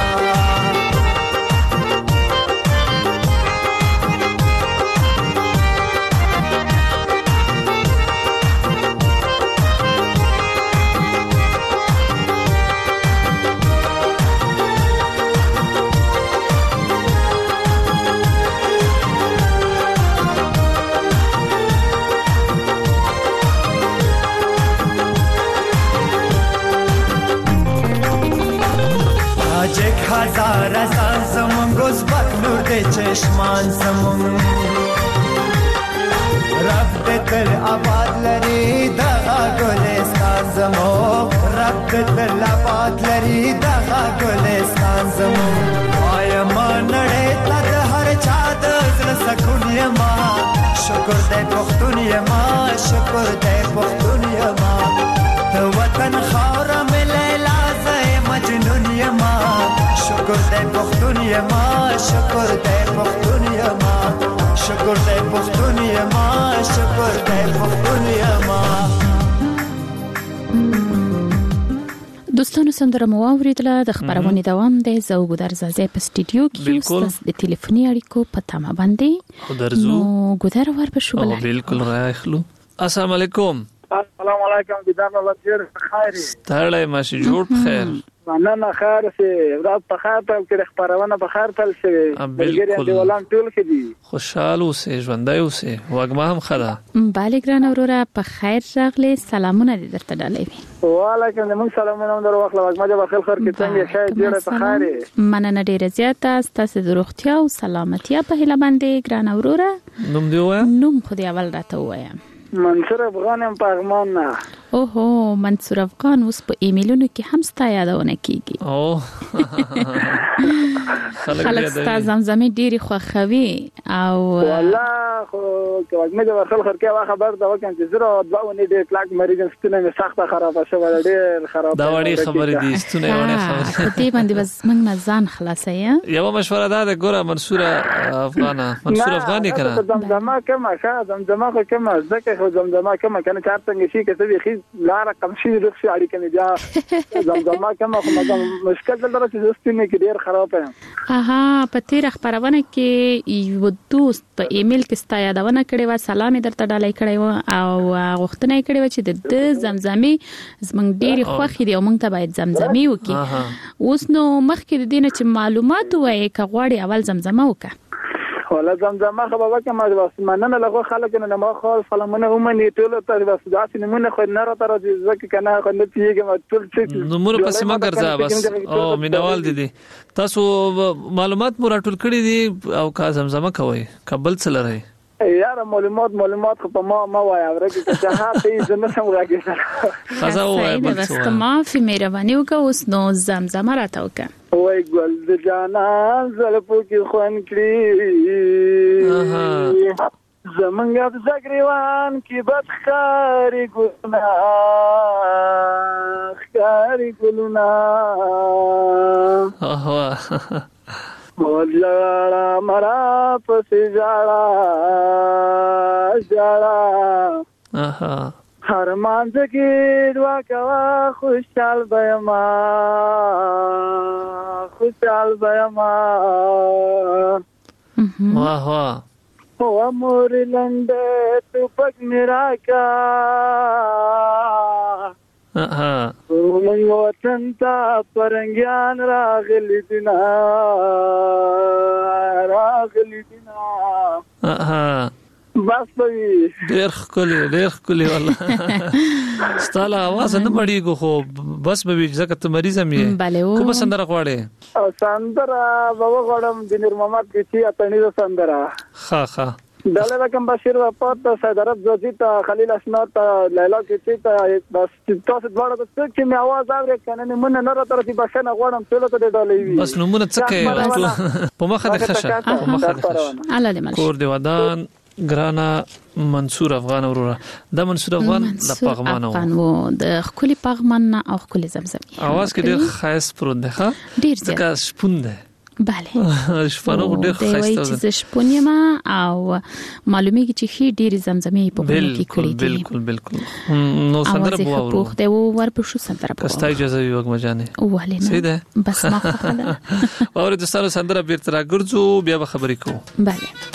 هزار هزار زمون گوز بکنور ده چشمان زمون رب ده تل آباد لری دغا گلستان زمون رب ده تل آباد لری دغا گلستان زمون آی ما نڑے تد هر چاد زل سکون یما شکر ده پختون یما شکر ده پختون یما ده وطن خورا ملی لازه مجنون یما شکر دې پختون یما شکر دې پختون یما شکر دې پختون یما شکر دې پختون یما دوستانو سندره مو اوریدله د خبرونې دوام دی زه ګودر زازې په سټډیو کې د ټلیفوني اړیکو په تمه باندې نو ګودر ور په شو بلای بالکل راخلو السلام علیکم السلام علیکم ګدان الله خیر خیر ستړی ماشي جوړ بخیر نه خیر سي رات په خیر ته کې خبرونه په خیر تل شي بلګری دیولان ټول کې دي خوشاله اوسې ژوندۍ اوسې وګما هم خدا بالګران اورورا په خیر راغلي سلامونه دې درته ډالې وعلیکم السلام سلامونه در واخله وګما جوړ خیر خیر کې څنګه شای ډیره په خیر مننه ډیره زیاته ستاسو د روغتیا او سلامتیا په هیله باندې ګران اورورا نوم دی وایم نوم خو دې اول راته وایم منصور افغان هم پغمان نه اوهو منصور افغان اوس په ایمیلونو کې هم ستا یادونه کیږي او خلک ستا زمزمې ډېری خوښوي او والله خو کومه د ورخل خرکه وا خبر دا وکم چې زره دواونه دې کلاک مریض ستنه مې سخته خرابه شوه ډېر خراب دا وړي خبرې دي ستنه وړي خبرې دې باندې بس موږ نه ځان خلاصې یو مشوره ده ګوره منصور افغان کړه زمزمه کومه زمزمه کومه ځکه خو زمزمه کومه کنه چارته شي کې څه وی لا رقم شي رخصي اړیکه نه بیا زمزمه کومه خو مشکل دلته چې ستنه کې ډېر خراب یم اها په تیر خبرونه کې یو دوست په ایمیل کې ستا یادونه کړې و سلام درته ډالۍ کړې و او غوښتنه کړې و چې د زمزمې زمنګ ډېری خوخي دی او موږ ته باید زمزمې وکړي اوس نو مخکې د دینه چې معلومات وایي کغواړي اول زمزمه وکړه ولا زمزمه خو به کومه واسه مننه لغه خلک نه ما خو سلامونه هم نه ټول ته واسه داسې نمونه خو نه را تر ځکه کنه خو نه پیږم ټول څه نمونه پسې ما ګرځا بس او مینوال دي تاسو معلومات مو راټول کړی دي او کا زمزمه کوي قبل څه لري یار معلومات خو په ما وای اورګه چې ها ته زنه سم راګی خزا وای بس ما فی مهرباني وکاو اوس نو زمزمه راته وکا وای ګل د جانا زلفو کې خوان کړی زمنګ د زګریوان کې بدخاري ګلونه جاړه مرا پسې جاړه هر مانځ کې دعا کوا خوشحال بېما واه واه او امور لنده تو پک میرا کا من وطن تا پرنګیان راغلی دینا بس ډېر خولي والله ستاله आवाज نه مړیږي خو بس به ځکه ته مریض مې کوم سندره غواړې سندره بابا غواړم د نور محمد کې چې اتنی سندره ها دلته کوم بشیر وفات سید عرب زوزی ته خلیل اسناد ته لیلا کیچی ته بس تاسو دواړه څه چې می आवाज اوري کنه مونږ نه راته رسي بشنه غواړم ټول ته ډالې وي بس نمونه څه کوي په مخه د خشه په مخه د خشه الله دې مل کور دی ودان ګرانا منصور افغان وروره د منصور افغان د پغمان وو د خولي پغمان او خولي زمزم اواز کې ډېر خاص پروت دی ښه ډېر ځکه شپون دی bale شپانو ډېر خاصه ده چې شپونیما او معلومیږي چې خې ډېر زمزمې په خولي کې کړې دي بالکل نو سندره بو او خو ته ور په شو سندره بو کستا اجازه وي وګ مجانه وله سیده بس ما خو ده اور د ستاسو سندره بیرته راګرځو بیا به خبرې کوو bale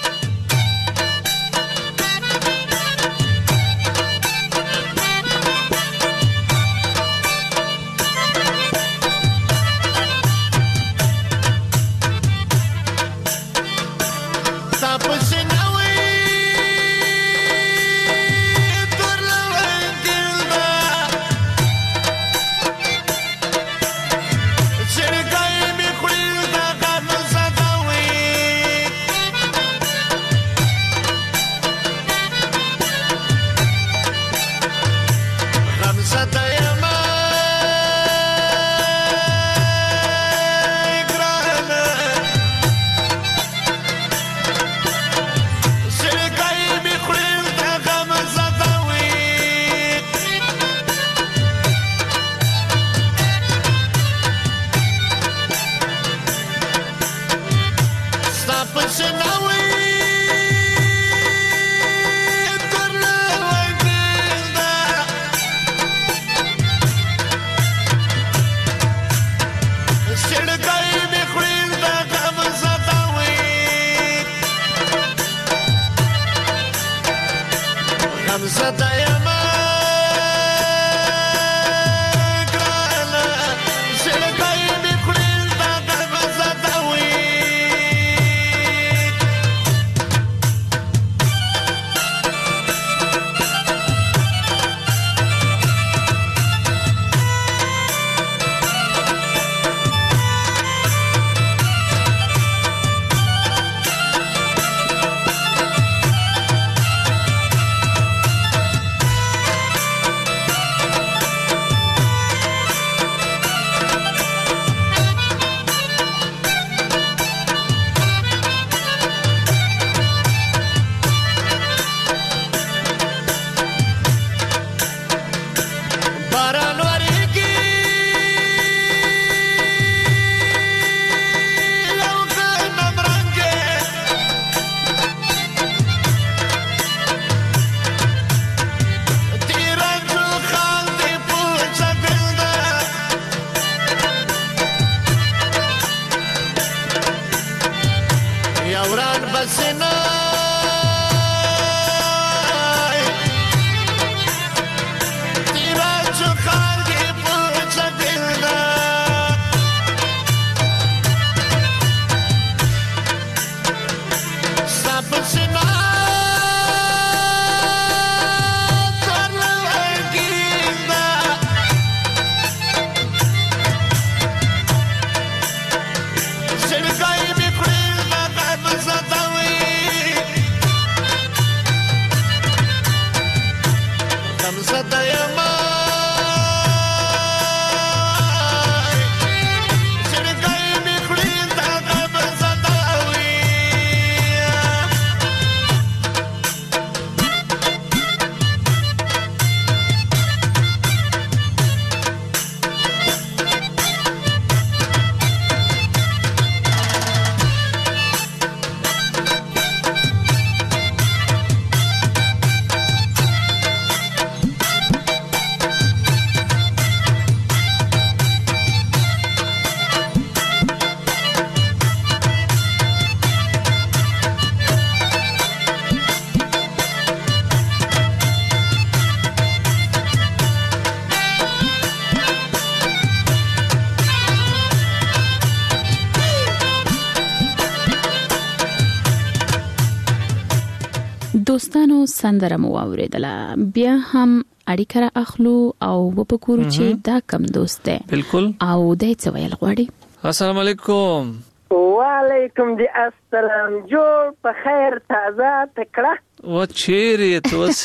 دوستانو سندره مو اوریدله بیا هم اړیکه را اخلو او وپکورو چې دا کم دوست دی بالکل او دای څه ویل غواړي السلام علیکم وعلیکم دی السلام جوړ په خیر تازه تکړه و چیرې ته وس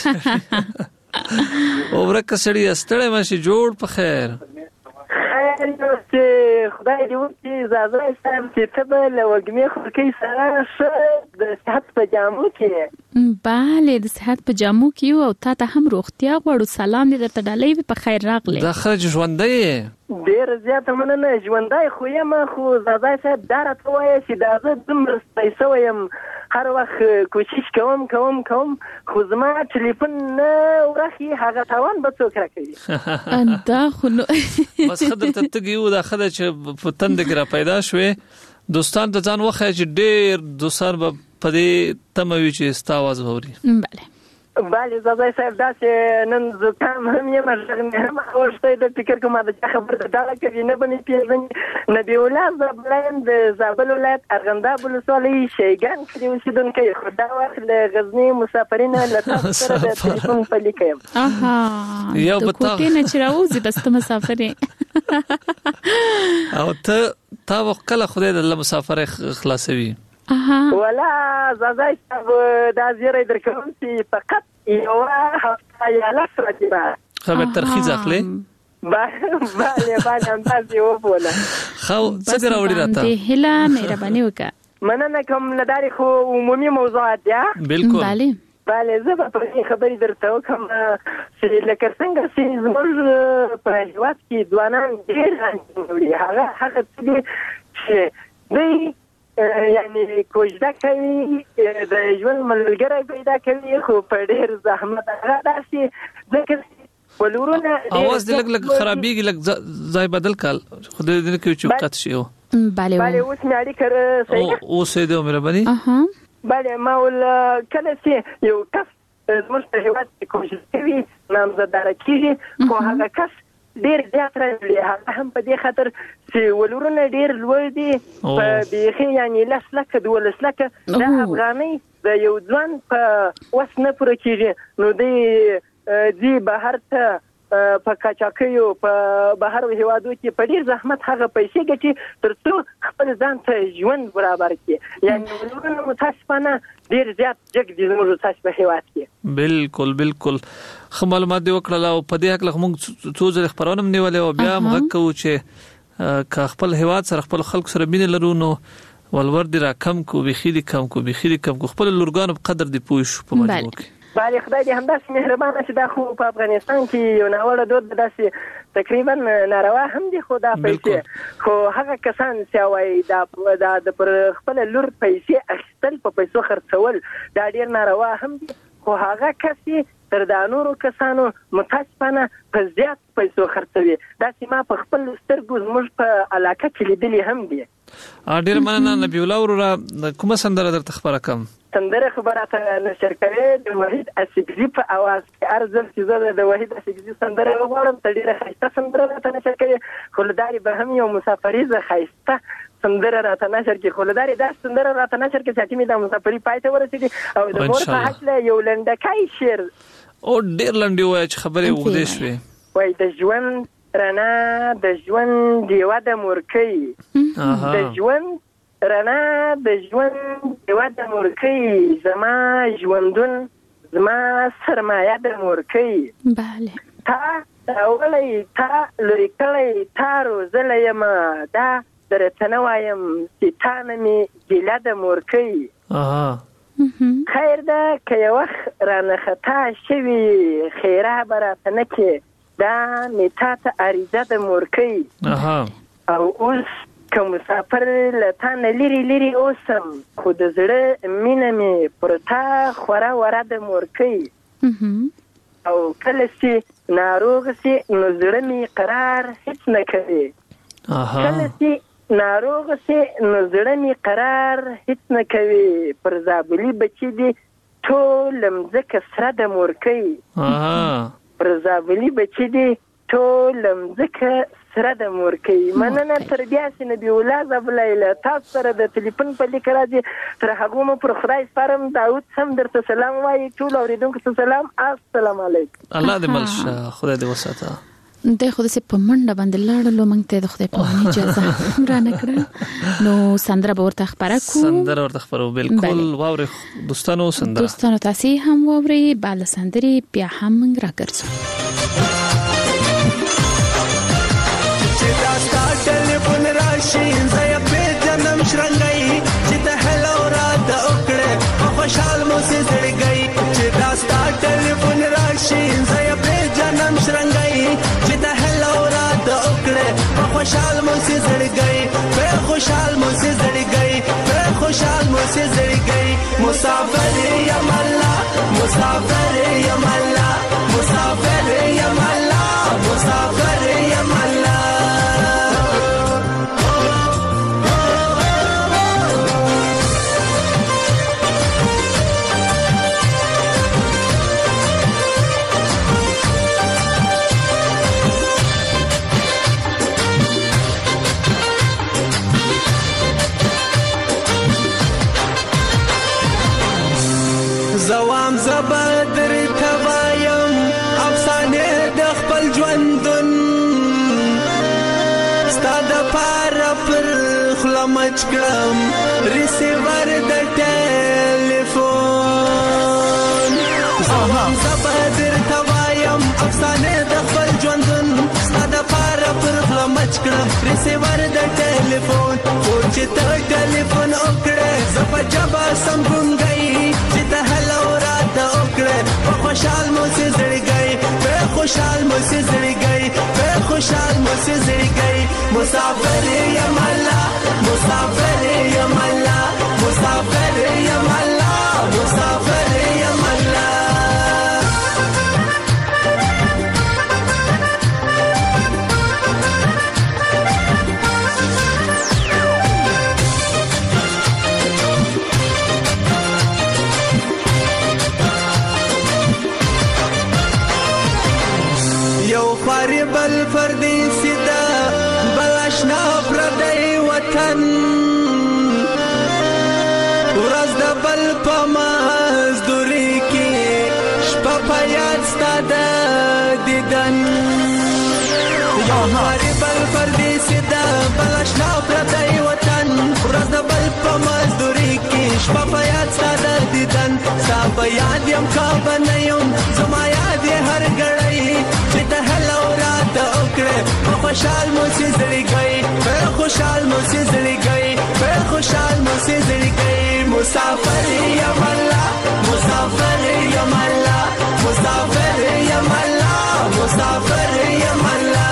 اورکه سړی استړی ماشي جوړ په خیر خیر نو چې خدای دې وکړي زازای صاحب چې ته به له وږمې خورکۍ سره ښه د صحت په جامو کې بله د صحت په جامو کې یو او تا ته هم روغتیا غواړو سلام دې درته ډالۍ په خیر راغلی دا خرج ژوندی ډېر زیاته مننه ژوندی خو یم خو زازای صاحب دا راته ووایه چې دا زه دومره ستړی شوی یم هر وخت کوشش کوم خو زما ټلیفون نه ورخي هغه تاوان به څوک راکوي دا خو نو بس خدای ته تګي و دا خدای چې په تند کې را پیدا شوې دوستان ته ځان وخه چې ډېر دوستان به په دې تموي چې ستا आवाज ووري بله زازای صاحب دا چې نن زکام هم یم هم خوشته د فکر کوم د خبر د ډاله کوي نه بنې پیژنې نبی الله زبلین د زابل ولایت ارغنداب ولسوالۍ شیګان کې اوسیدونکو خدا وخت له غزنی مسافرین له تاسو سره د ټلیفون په لیکم یو بتا کوټه نه چروزي بس ته مسافرې او ته وکړه خدای د مسافر خلاصوي ولا زازای صاحب دا زیری درکوم چې فقط یو هفته یا لسره دی خبر ترخیص اخلي بله انداز یو بوله خو څه راوړی راته هله مهرباني وکړه مننه کوم لداري خو عمومي موضوعات یا بالکل بله زه به په خبرې درته وکم چې لکه څنګه چې زموږ په هیواد کې ځوانان ډېر وړي هغه څه چې دوی یعنی کوژده کوي د ژوند ملګری پیدا کوي خو په ډېر زحمت هغه داسې ځکه ولورونه اواز دې لږ خرابېږي لږ ځای بدل کړ خدای دې کې چوکات شي بله اوس مې اړیکه صحیح اوس دې مهرباني بله ما ول کله چې یو کس زموږ په هیواد کې کوژده کوي نامزداره کېږي خو هغه کس ډېر زیات راځي هغه هم په دې خاطر چې ولورونه ډېر لوړ دي په بیخي یعنی 10 لکه 12 لکه د افغانۍ د یو ځوان په وس نه پوره کېږي نو دی بهر ته په کاچاکیو په بهر هیوادو کې په ډېر زحمت هغه پیسې ګټي ترڅو خپل ځان ته ژوند برابر کړي یعنی ولورونه متاسفانه ډېر زیات جګ دي زموږ تاسو په هیواد کې بالکل خو معلومات دی وکړه او په دې حق له موږ څو ځله خبرونه نیولې او بیا موږ کوو چې که خپل هیواد سره خپل خلک سره مینه لرو نو ولور دی را کم کو بخیلی کم کو خپل لورګانو په قدر دی پوه شو په مجبور کې بله خدای دې همداسې مهربانه چې دا خو په افغانستان کې یو ناوړه دود داسې تقریبا ناروا هم دي خو دا پیسې خو هغه کسان چې وایي دا د پر خپل لور پیسې اخیستل په پیسو خرڅول دا ډېر ناروا هم دي خو هغه کس تر دا نورو کسانو متاسفانه په زیات پیسو خرڅوي دا چې ما په خپل سترګو زموږ په علاقه کې لیدلې هم دي ډېر مننه نبی الله ورو کومه سندره درته خبره کوم سندره خبره نشر کوي د وحید اسګزي په आवाज کې ارزل چې زه د وحید اسګزي سندره وغواړم ته ډیره ښایسته سندره راته نشر کوي خلداري به هم یو مسافري زه ښایسته سندره راته نشر کوي خلداري دا سندره راته نشر کوي چې مې د مسافري پای ته ورسېږي او د مور په حق یو لنډکای شعر او ډیر لنډي وای چې خبره وغوډې شوې وای د ژوند رڼا د ژوند دیوه د مورکۍ د ژوند رڼا د ژوند دیوه د مورکۍ زما ژوندون زما سرمایه د مورکۍ بله تا راوړلی تا لرې کړی تا روزلی یم دا درته نه وایم چې تا نه مې ګیله د مورکۍ خیر ده که یو وخت رانه خطا شوي خیره به راته نه کې دا مې تا ته عریضه د مورکۍ او اوس که مسافر له تا نه لرې اوسم خو د زړه مینه مې پر تا خوره وره د مورکۍ او کله چې ناروغ سي نو زړه مې قرار هیڅ نه کوي کله چې ناروغ سي نو زړه مې قرار هیڅ نه کوي پر زابلي بچي دي ټول مځکه سره د مورکۍ پر زابلي بچي دي ټول مځکه سره د مورکۍ مننه تر بیا چې نبی الله زبلایله تاسو سره د ټلیفون په لیک راځي تر هغه مو پر خدای سپارم داود سم درته سلام وایي ټول اوریدونکو ته سلام السلام علیکم الله دې ملشه خدای دې وساته د خو د په منډه باندې لاړلو مونږ ته د خدای په امان اجازه را نکړه نو سندره به ورته خبره کو سندره ورته خبرو بالکل واوري دوستانو سندره دوستانو تاسو هم واوري بل سندري بیا هم مونږ راګرځو چې دا ټلیفون راشي زه په جنم شرنګي چې ته هلو را د وکړه خوشحال مو سي زړګي چې دا ټلیفون راشي زه په جنم شرنګي چې ته هلو را د وکړه خوشحال مو سي زړګي په خوشحال مو سي زړګي په خوشحال مو سي زړګي مسافر یم الله مسافر یم الله مسافر یم الله مسافر یم الله زوام زبدر توایم افسانه د خپل ژوندون ستاد پار پر خلمچ کړم ریسیور د ټلیفون زوام زبدر توایم افسانه د خپل ژوندون ستاد پار پر خلمچ کړم ریسیور د ټلیفون او چې ته ټلیفون وکړې زپ جبا سمګنګي چې ته هلو را د وکړې خوشحال مو سي زړګي په خوشحال مو سي زړګي په خوشحال مو سي زړګي مسافر یم الله مسافر یم الله مسافر یم الله مسافر یم الله بل فردی سیدا بلاشنا پردی وطن ورځ د بل په مزدوري کې شپه په یاد ستاده دیدن یو بل فردی سیدا بلاشنا پردی وطن ورځ د بل په مزدوري کې شپه په یاد ستاده دیدن صاحب یاد یم کا بنیم زما یاد هر غړی چې ته هلو خوشحال مو سي زړګي په خوشحال مو سي زړګي په خوشحال مو سي زړګي مسافر یم الله مسافر یم الله مسافر یم الله مسافر یم الله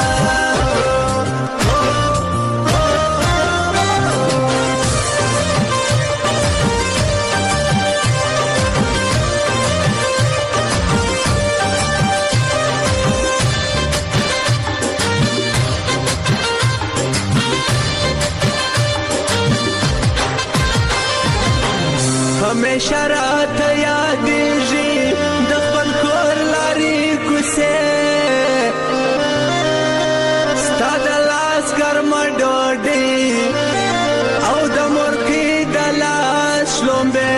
همیشه رات یادېږي د خپل کور لارې کوڅې ستا د لاس ګرمه ډوډۍ او د مورکۍ د لاس شلومبې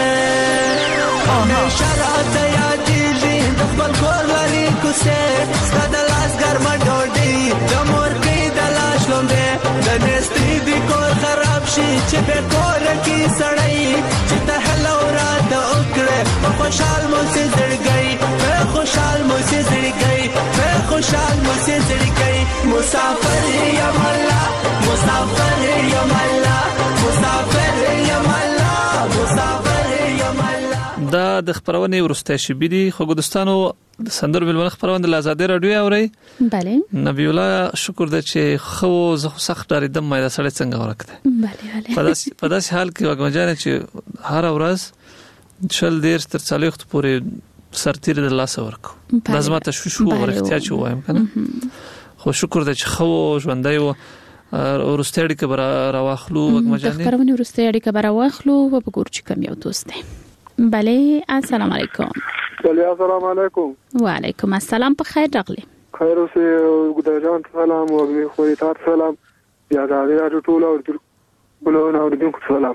همیشه رات یادېږي د خپل کور لارې کوڅې ستا د لاس ګرمه ډوډۍ د مورکۍ د لاس شلومبې د نېستۍ د کور خراب شي چې بې کوره کې سړی چې ته هلو را د وکړې خوشحال مو سي زړګي په خوشحال مو سي زړګي په خوشحال مو سي زړګي مسافر یم الله مسافر یم الله مسافر یم الله مسافر یم الله دا د خبرونه ورسته شبيدي خو ګدستانو د سندر بلبل خبرونه د آزادۍ رادیو اوري بله نبی الله شکر د چې خو زه سخت ډاریدم مې د سړی څنګه ورکته بله په داسې حال کې وګمجان چې هر ورځ شل دیر تر 40 پورې سرتیر د لاس ورکو لازم تشویش وو ورختیا چې وایم کنه خو شکر د چې خو ژوندۍ و ورسته اړیکه راواخلو وګمجان د خبرونه ورسته اړیکه راواخلو او په ګور چې کم یو دوست دی بله السلام علیکم بله السلام علیکم وعلیکم السلام په خیر راغلی خیر اوسه ګداجان سلام او خو ته سلام یا دا راډیو ټول او ټول اوریدونکو سلام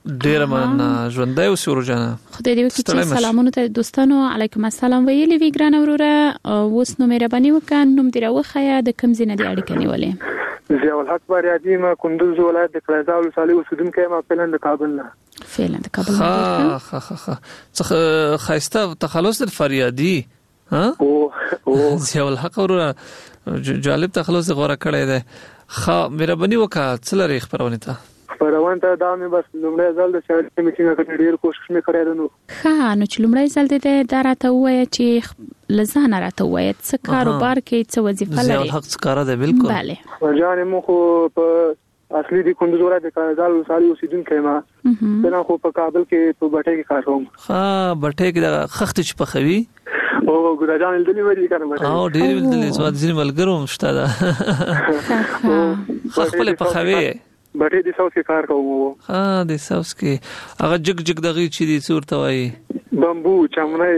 ډیر مننه ژوندۍ اوسې ورجانه. خدای دې وکړي چې سلامونه ته دوستانو علیکم السلام ویلي وی ګران وروره. اوس نو مهرباني وکړه نوم دې راوخیا د کوم ځای نه دې اړیکه نیولې؟ ضیاء الحق باریادي ما کندوز ولایت د کلازا ولسوالۍ اوسیدونکی ما فعلا د کابل نه. فعلا د کابل نه. څه خایسته تخلص د فریادي ها او ضیاء الحق وروره جالب تخلص غوړه کړی دی. مهرباني وکړه څه لري خبرونه ته؟ خبرونه ته دا مې بس لومړی ځل د شاعرۍ میټینګ کړی ډیر کوشش مې کړی دی. نو چې لومړی ځل دې دا راته وایي چې لزان راته وایي څه کاروبار کې څه وظیفه لري؟ ضیاء الحق څه کار ده بالکل. bale ځان مو خو په اصلي د کندوز ولایت د کلازا ولسوالۍ اوسیدونکی ما نه خو په کابل کې په بټۍ کې کار کوم. بټۍ کې د خخت چې په خوي او ګورجان دلی وری کنه او ډیر دلی سواد ځین ملګرو مشته ده خپل په خوي بټۍ د ساوث کې کار کوم. د ساوث کې هغه جګ دغه چې دي صورت وایي بامبو چمنای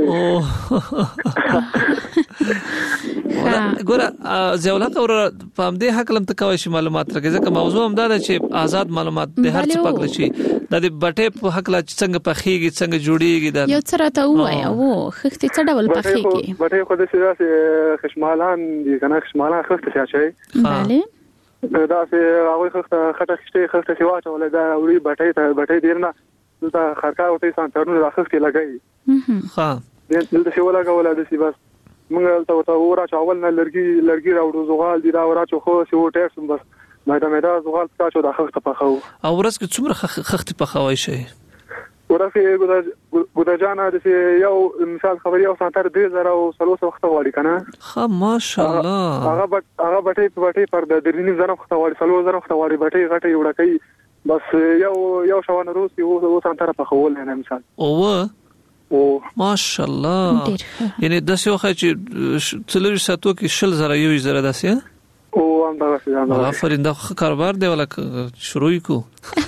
ګوره ضیاء الحق ور په دې حق لم تکوي شي معلومات راکې ځکه موضوع هم دا ده چې آزاد معلومات د هر څه پکل شي د بټې په حق لا څنګه پخېږي څنګه جوړيږي دا یو څه راته وایي او خختي څه ډول پخېږي؟ بټې خو د سیاسي خشمالان دي کنه خشمالان خخت شي. bale دا چې هغه خټه خسته سیواته ولې دا وړي بټې دیرنه دا خرکا وته سانترونه راخستې لګي. دلته څه ولا د سی بس موږ ته ورا چاول نه لرګي راوړو زغال دی را ورا چو خو سی و ټیکس بس مېدا زغال تاسو د خخته پخو او ورس کې څومره خخته پخوي شي ورته ګودجانه د یو مثال خبري او سانتر 2000 او 300 وخت غواړي کنه. ماشاءالله هغه بټې پر د درینی زره وخت غواړي 300 وخت غواړي بټې غټي وړکې بس یو شوان روسي او سانتر پخول نه مثال او ماشاءالله یعنی د څه وخت چې څلور ساتو کې شل زره یو زره داسې او هم دا څه آفرین دا کاروبار دی ولا شروع کو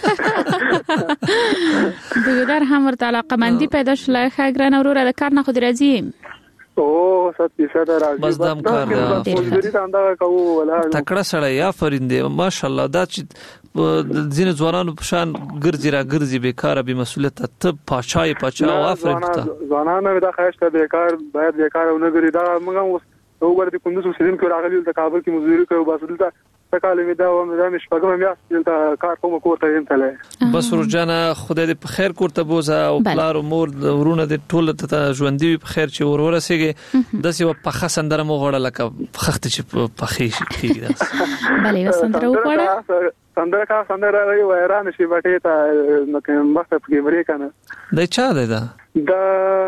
دغه هم ورته علاقه مندي پیدا شله خاګران وروره د کار نه خو راځي او 7% راځي بس دم کار دا تکړه سړی یا فرینده ماشاءالله دا چې ځینې ځوانانو په شان ګرځي بیکاره به مسؤلیت ته پاچای او افرین ته ځوانانو دا خاصه بیکار باید بیکاره نه ګرځي دا موږ وګورئ د کندوز سیدین کې راغلی د کابل کې مزدوري کوي بس دلته تکاله می دا و مې شپږم میاشت دلته کار کوم کوته یم تله. بس ورجانه خدای دې په خیر کوته بوزه او پلار او مور ورونه دې ټول ته ژوندۍ په خیر چې ورسېږي د څه په خسندره مو غړل لکه خخت چې په خېش کېږي. bale وسندره وکړه سندره وی وایران شي بټې ته نو مخ په کیمرې کنه د چا ده دا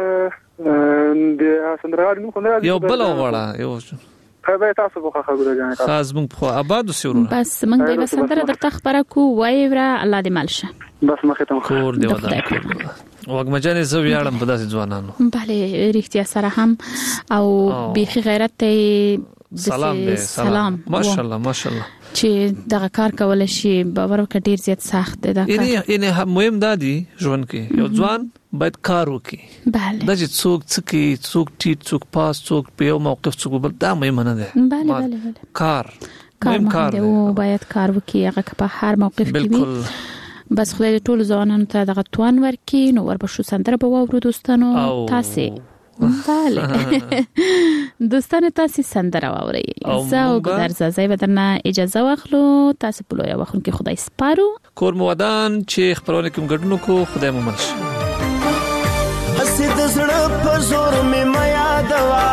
د سندره نو خو یو بل وړه یو خبره تاسو په خبره جان خاص موږ په آباد وسورو بس موږ به سندره درته خبره کو وای ورا الله دې مالشه بس مخه ته خور دی ودا وګمجن زو یاړم په داسې ځوانانو bale رښتیا سره هم او بيخي غیرت ته سلام ماشاءالله چې دغه کار کول شي باور کډیر زیات سخت دی دا کار یعنی مهم دادی ژوند کې یو ځوان باید کار وکړي دا چې څوک ټیټ څوک پاس څوک په یو موقف څوک بل دا مهم نه ده bale کار دی او باید کار وکړي هغه په هر موقف کې وي بس خدای ټول ځوانانو ته دغه توان ورکړي نو وربشو سندره به وورو دوستانو تاسو bale دوستانو تاسو سندره واورئ زه ګذر زای بدرنه اجازه واخلو تاسو په لوی وخت کې خدای سپارو کور مودان چې خبرونه کوم ګډونو کو خدای مو منش حسد زړه په زور می میا دوا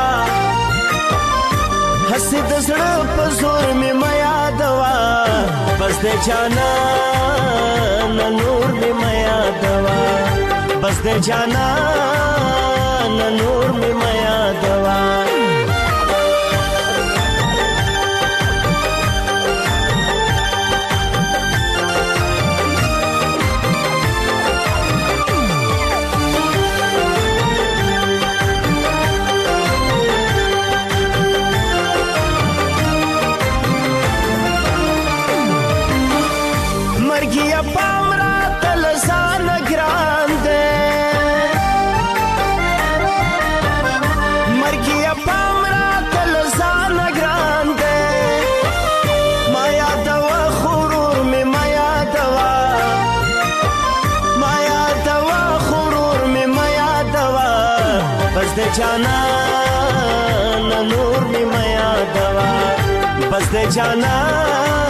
حسد زړه په زور می میا دوا بس د جانا نور می میا دوا بس د جانا نور می میا دوا مرګیا پامرا تل ځان ګران دې د جانان نور می میا دوا بس د جانان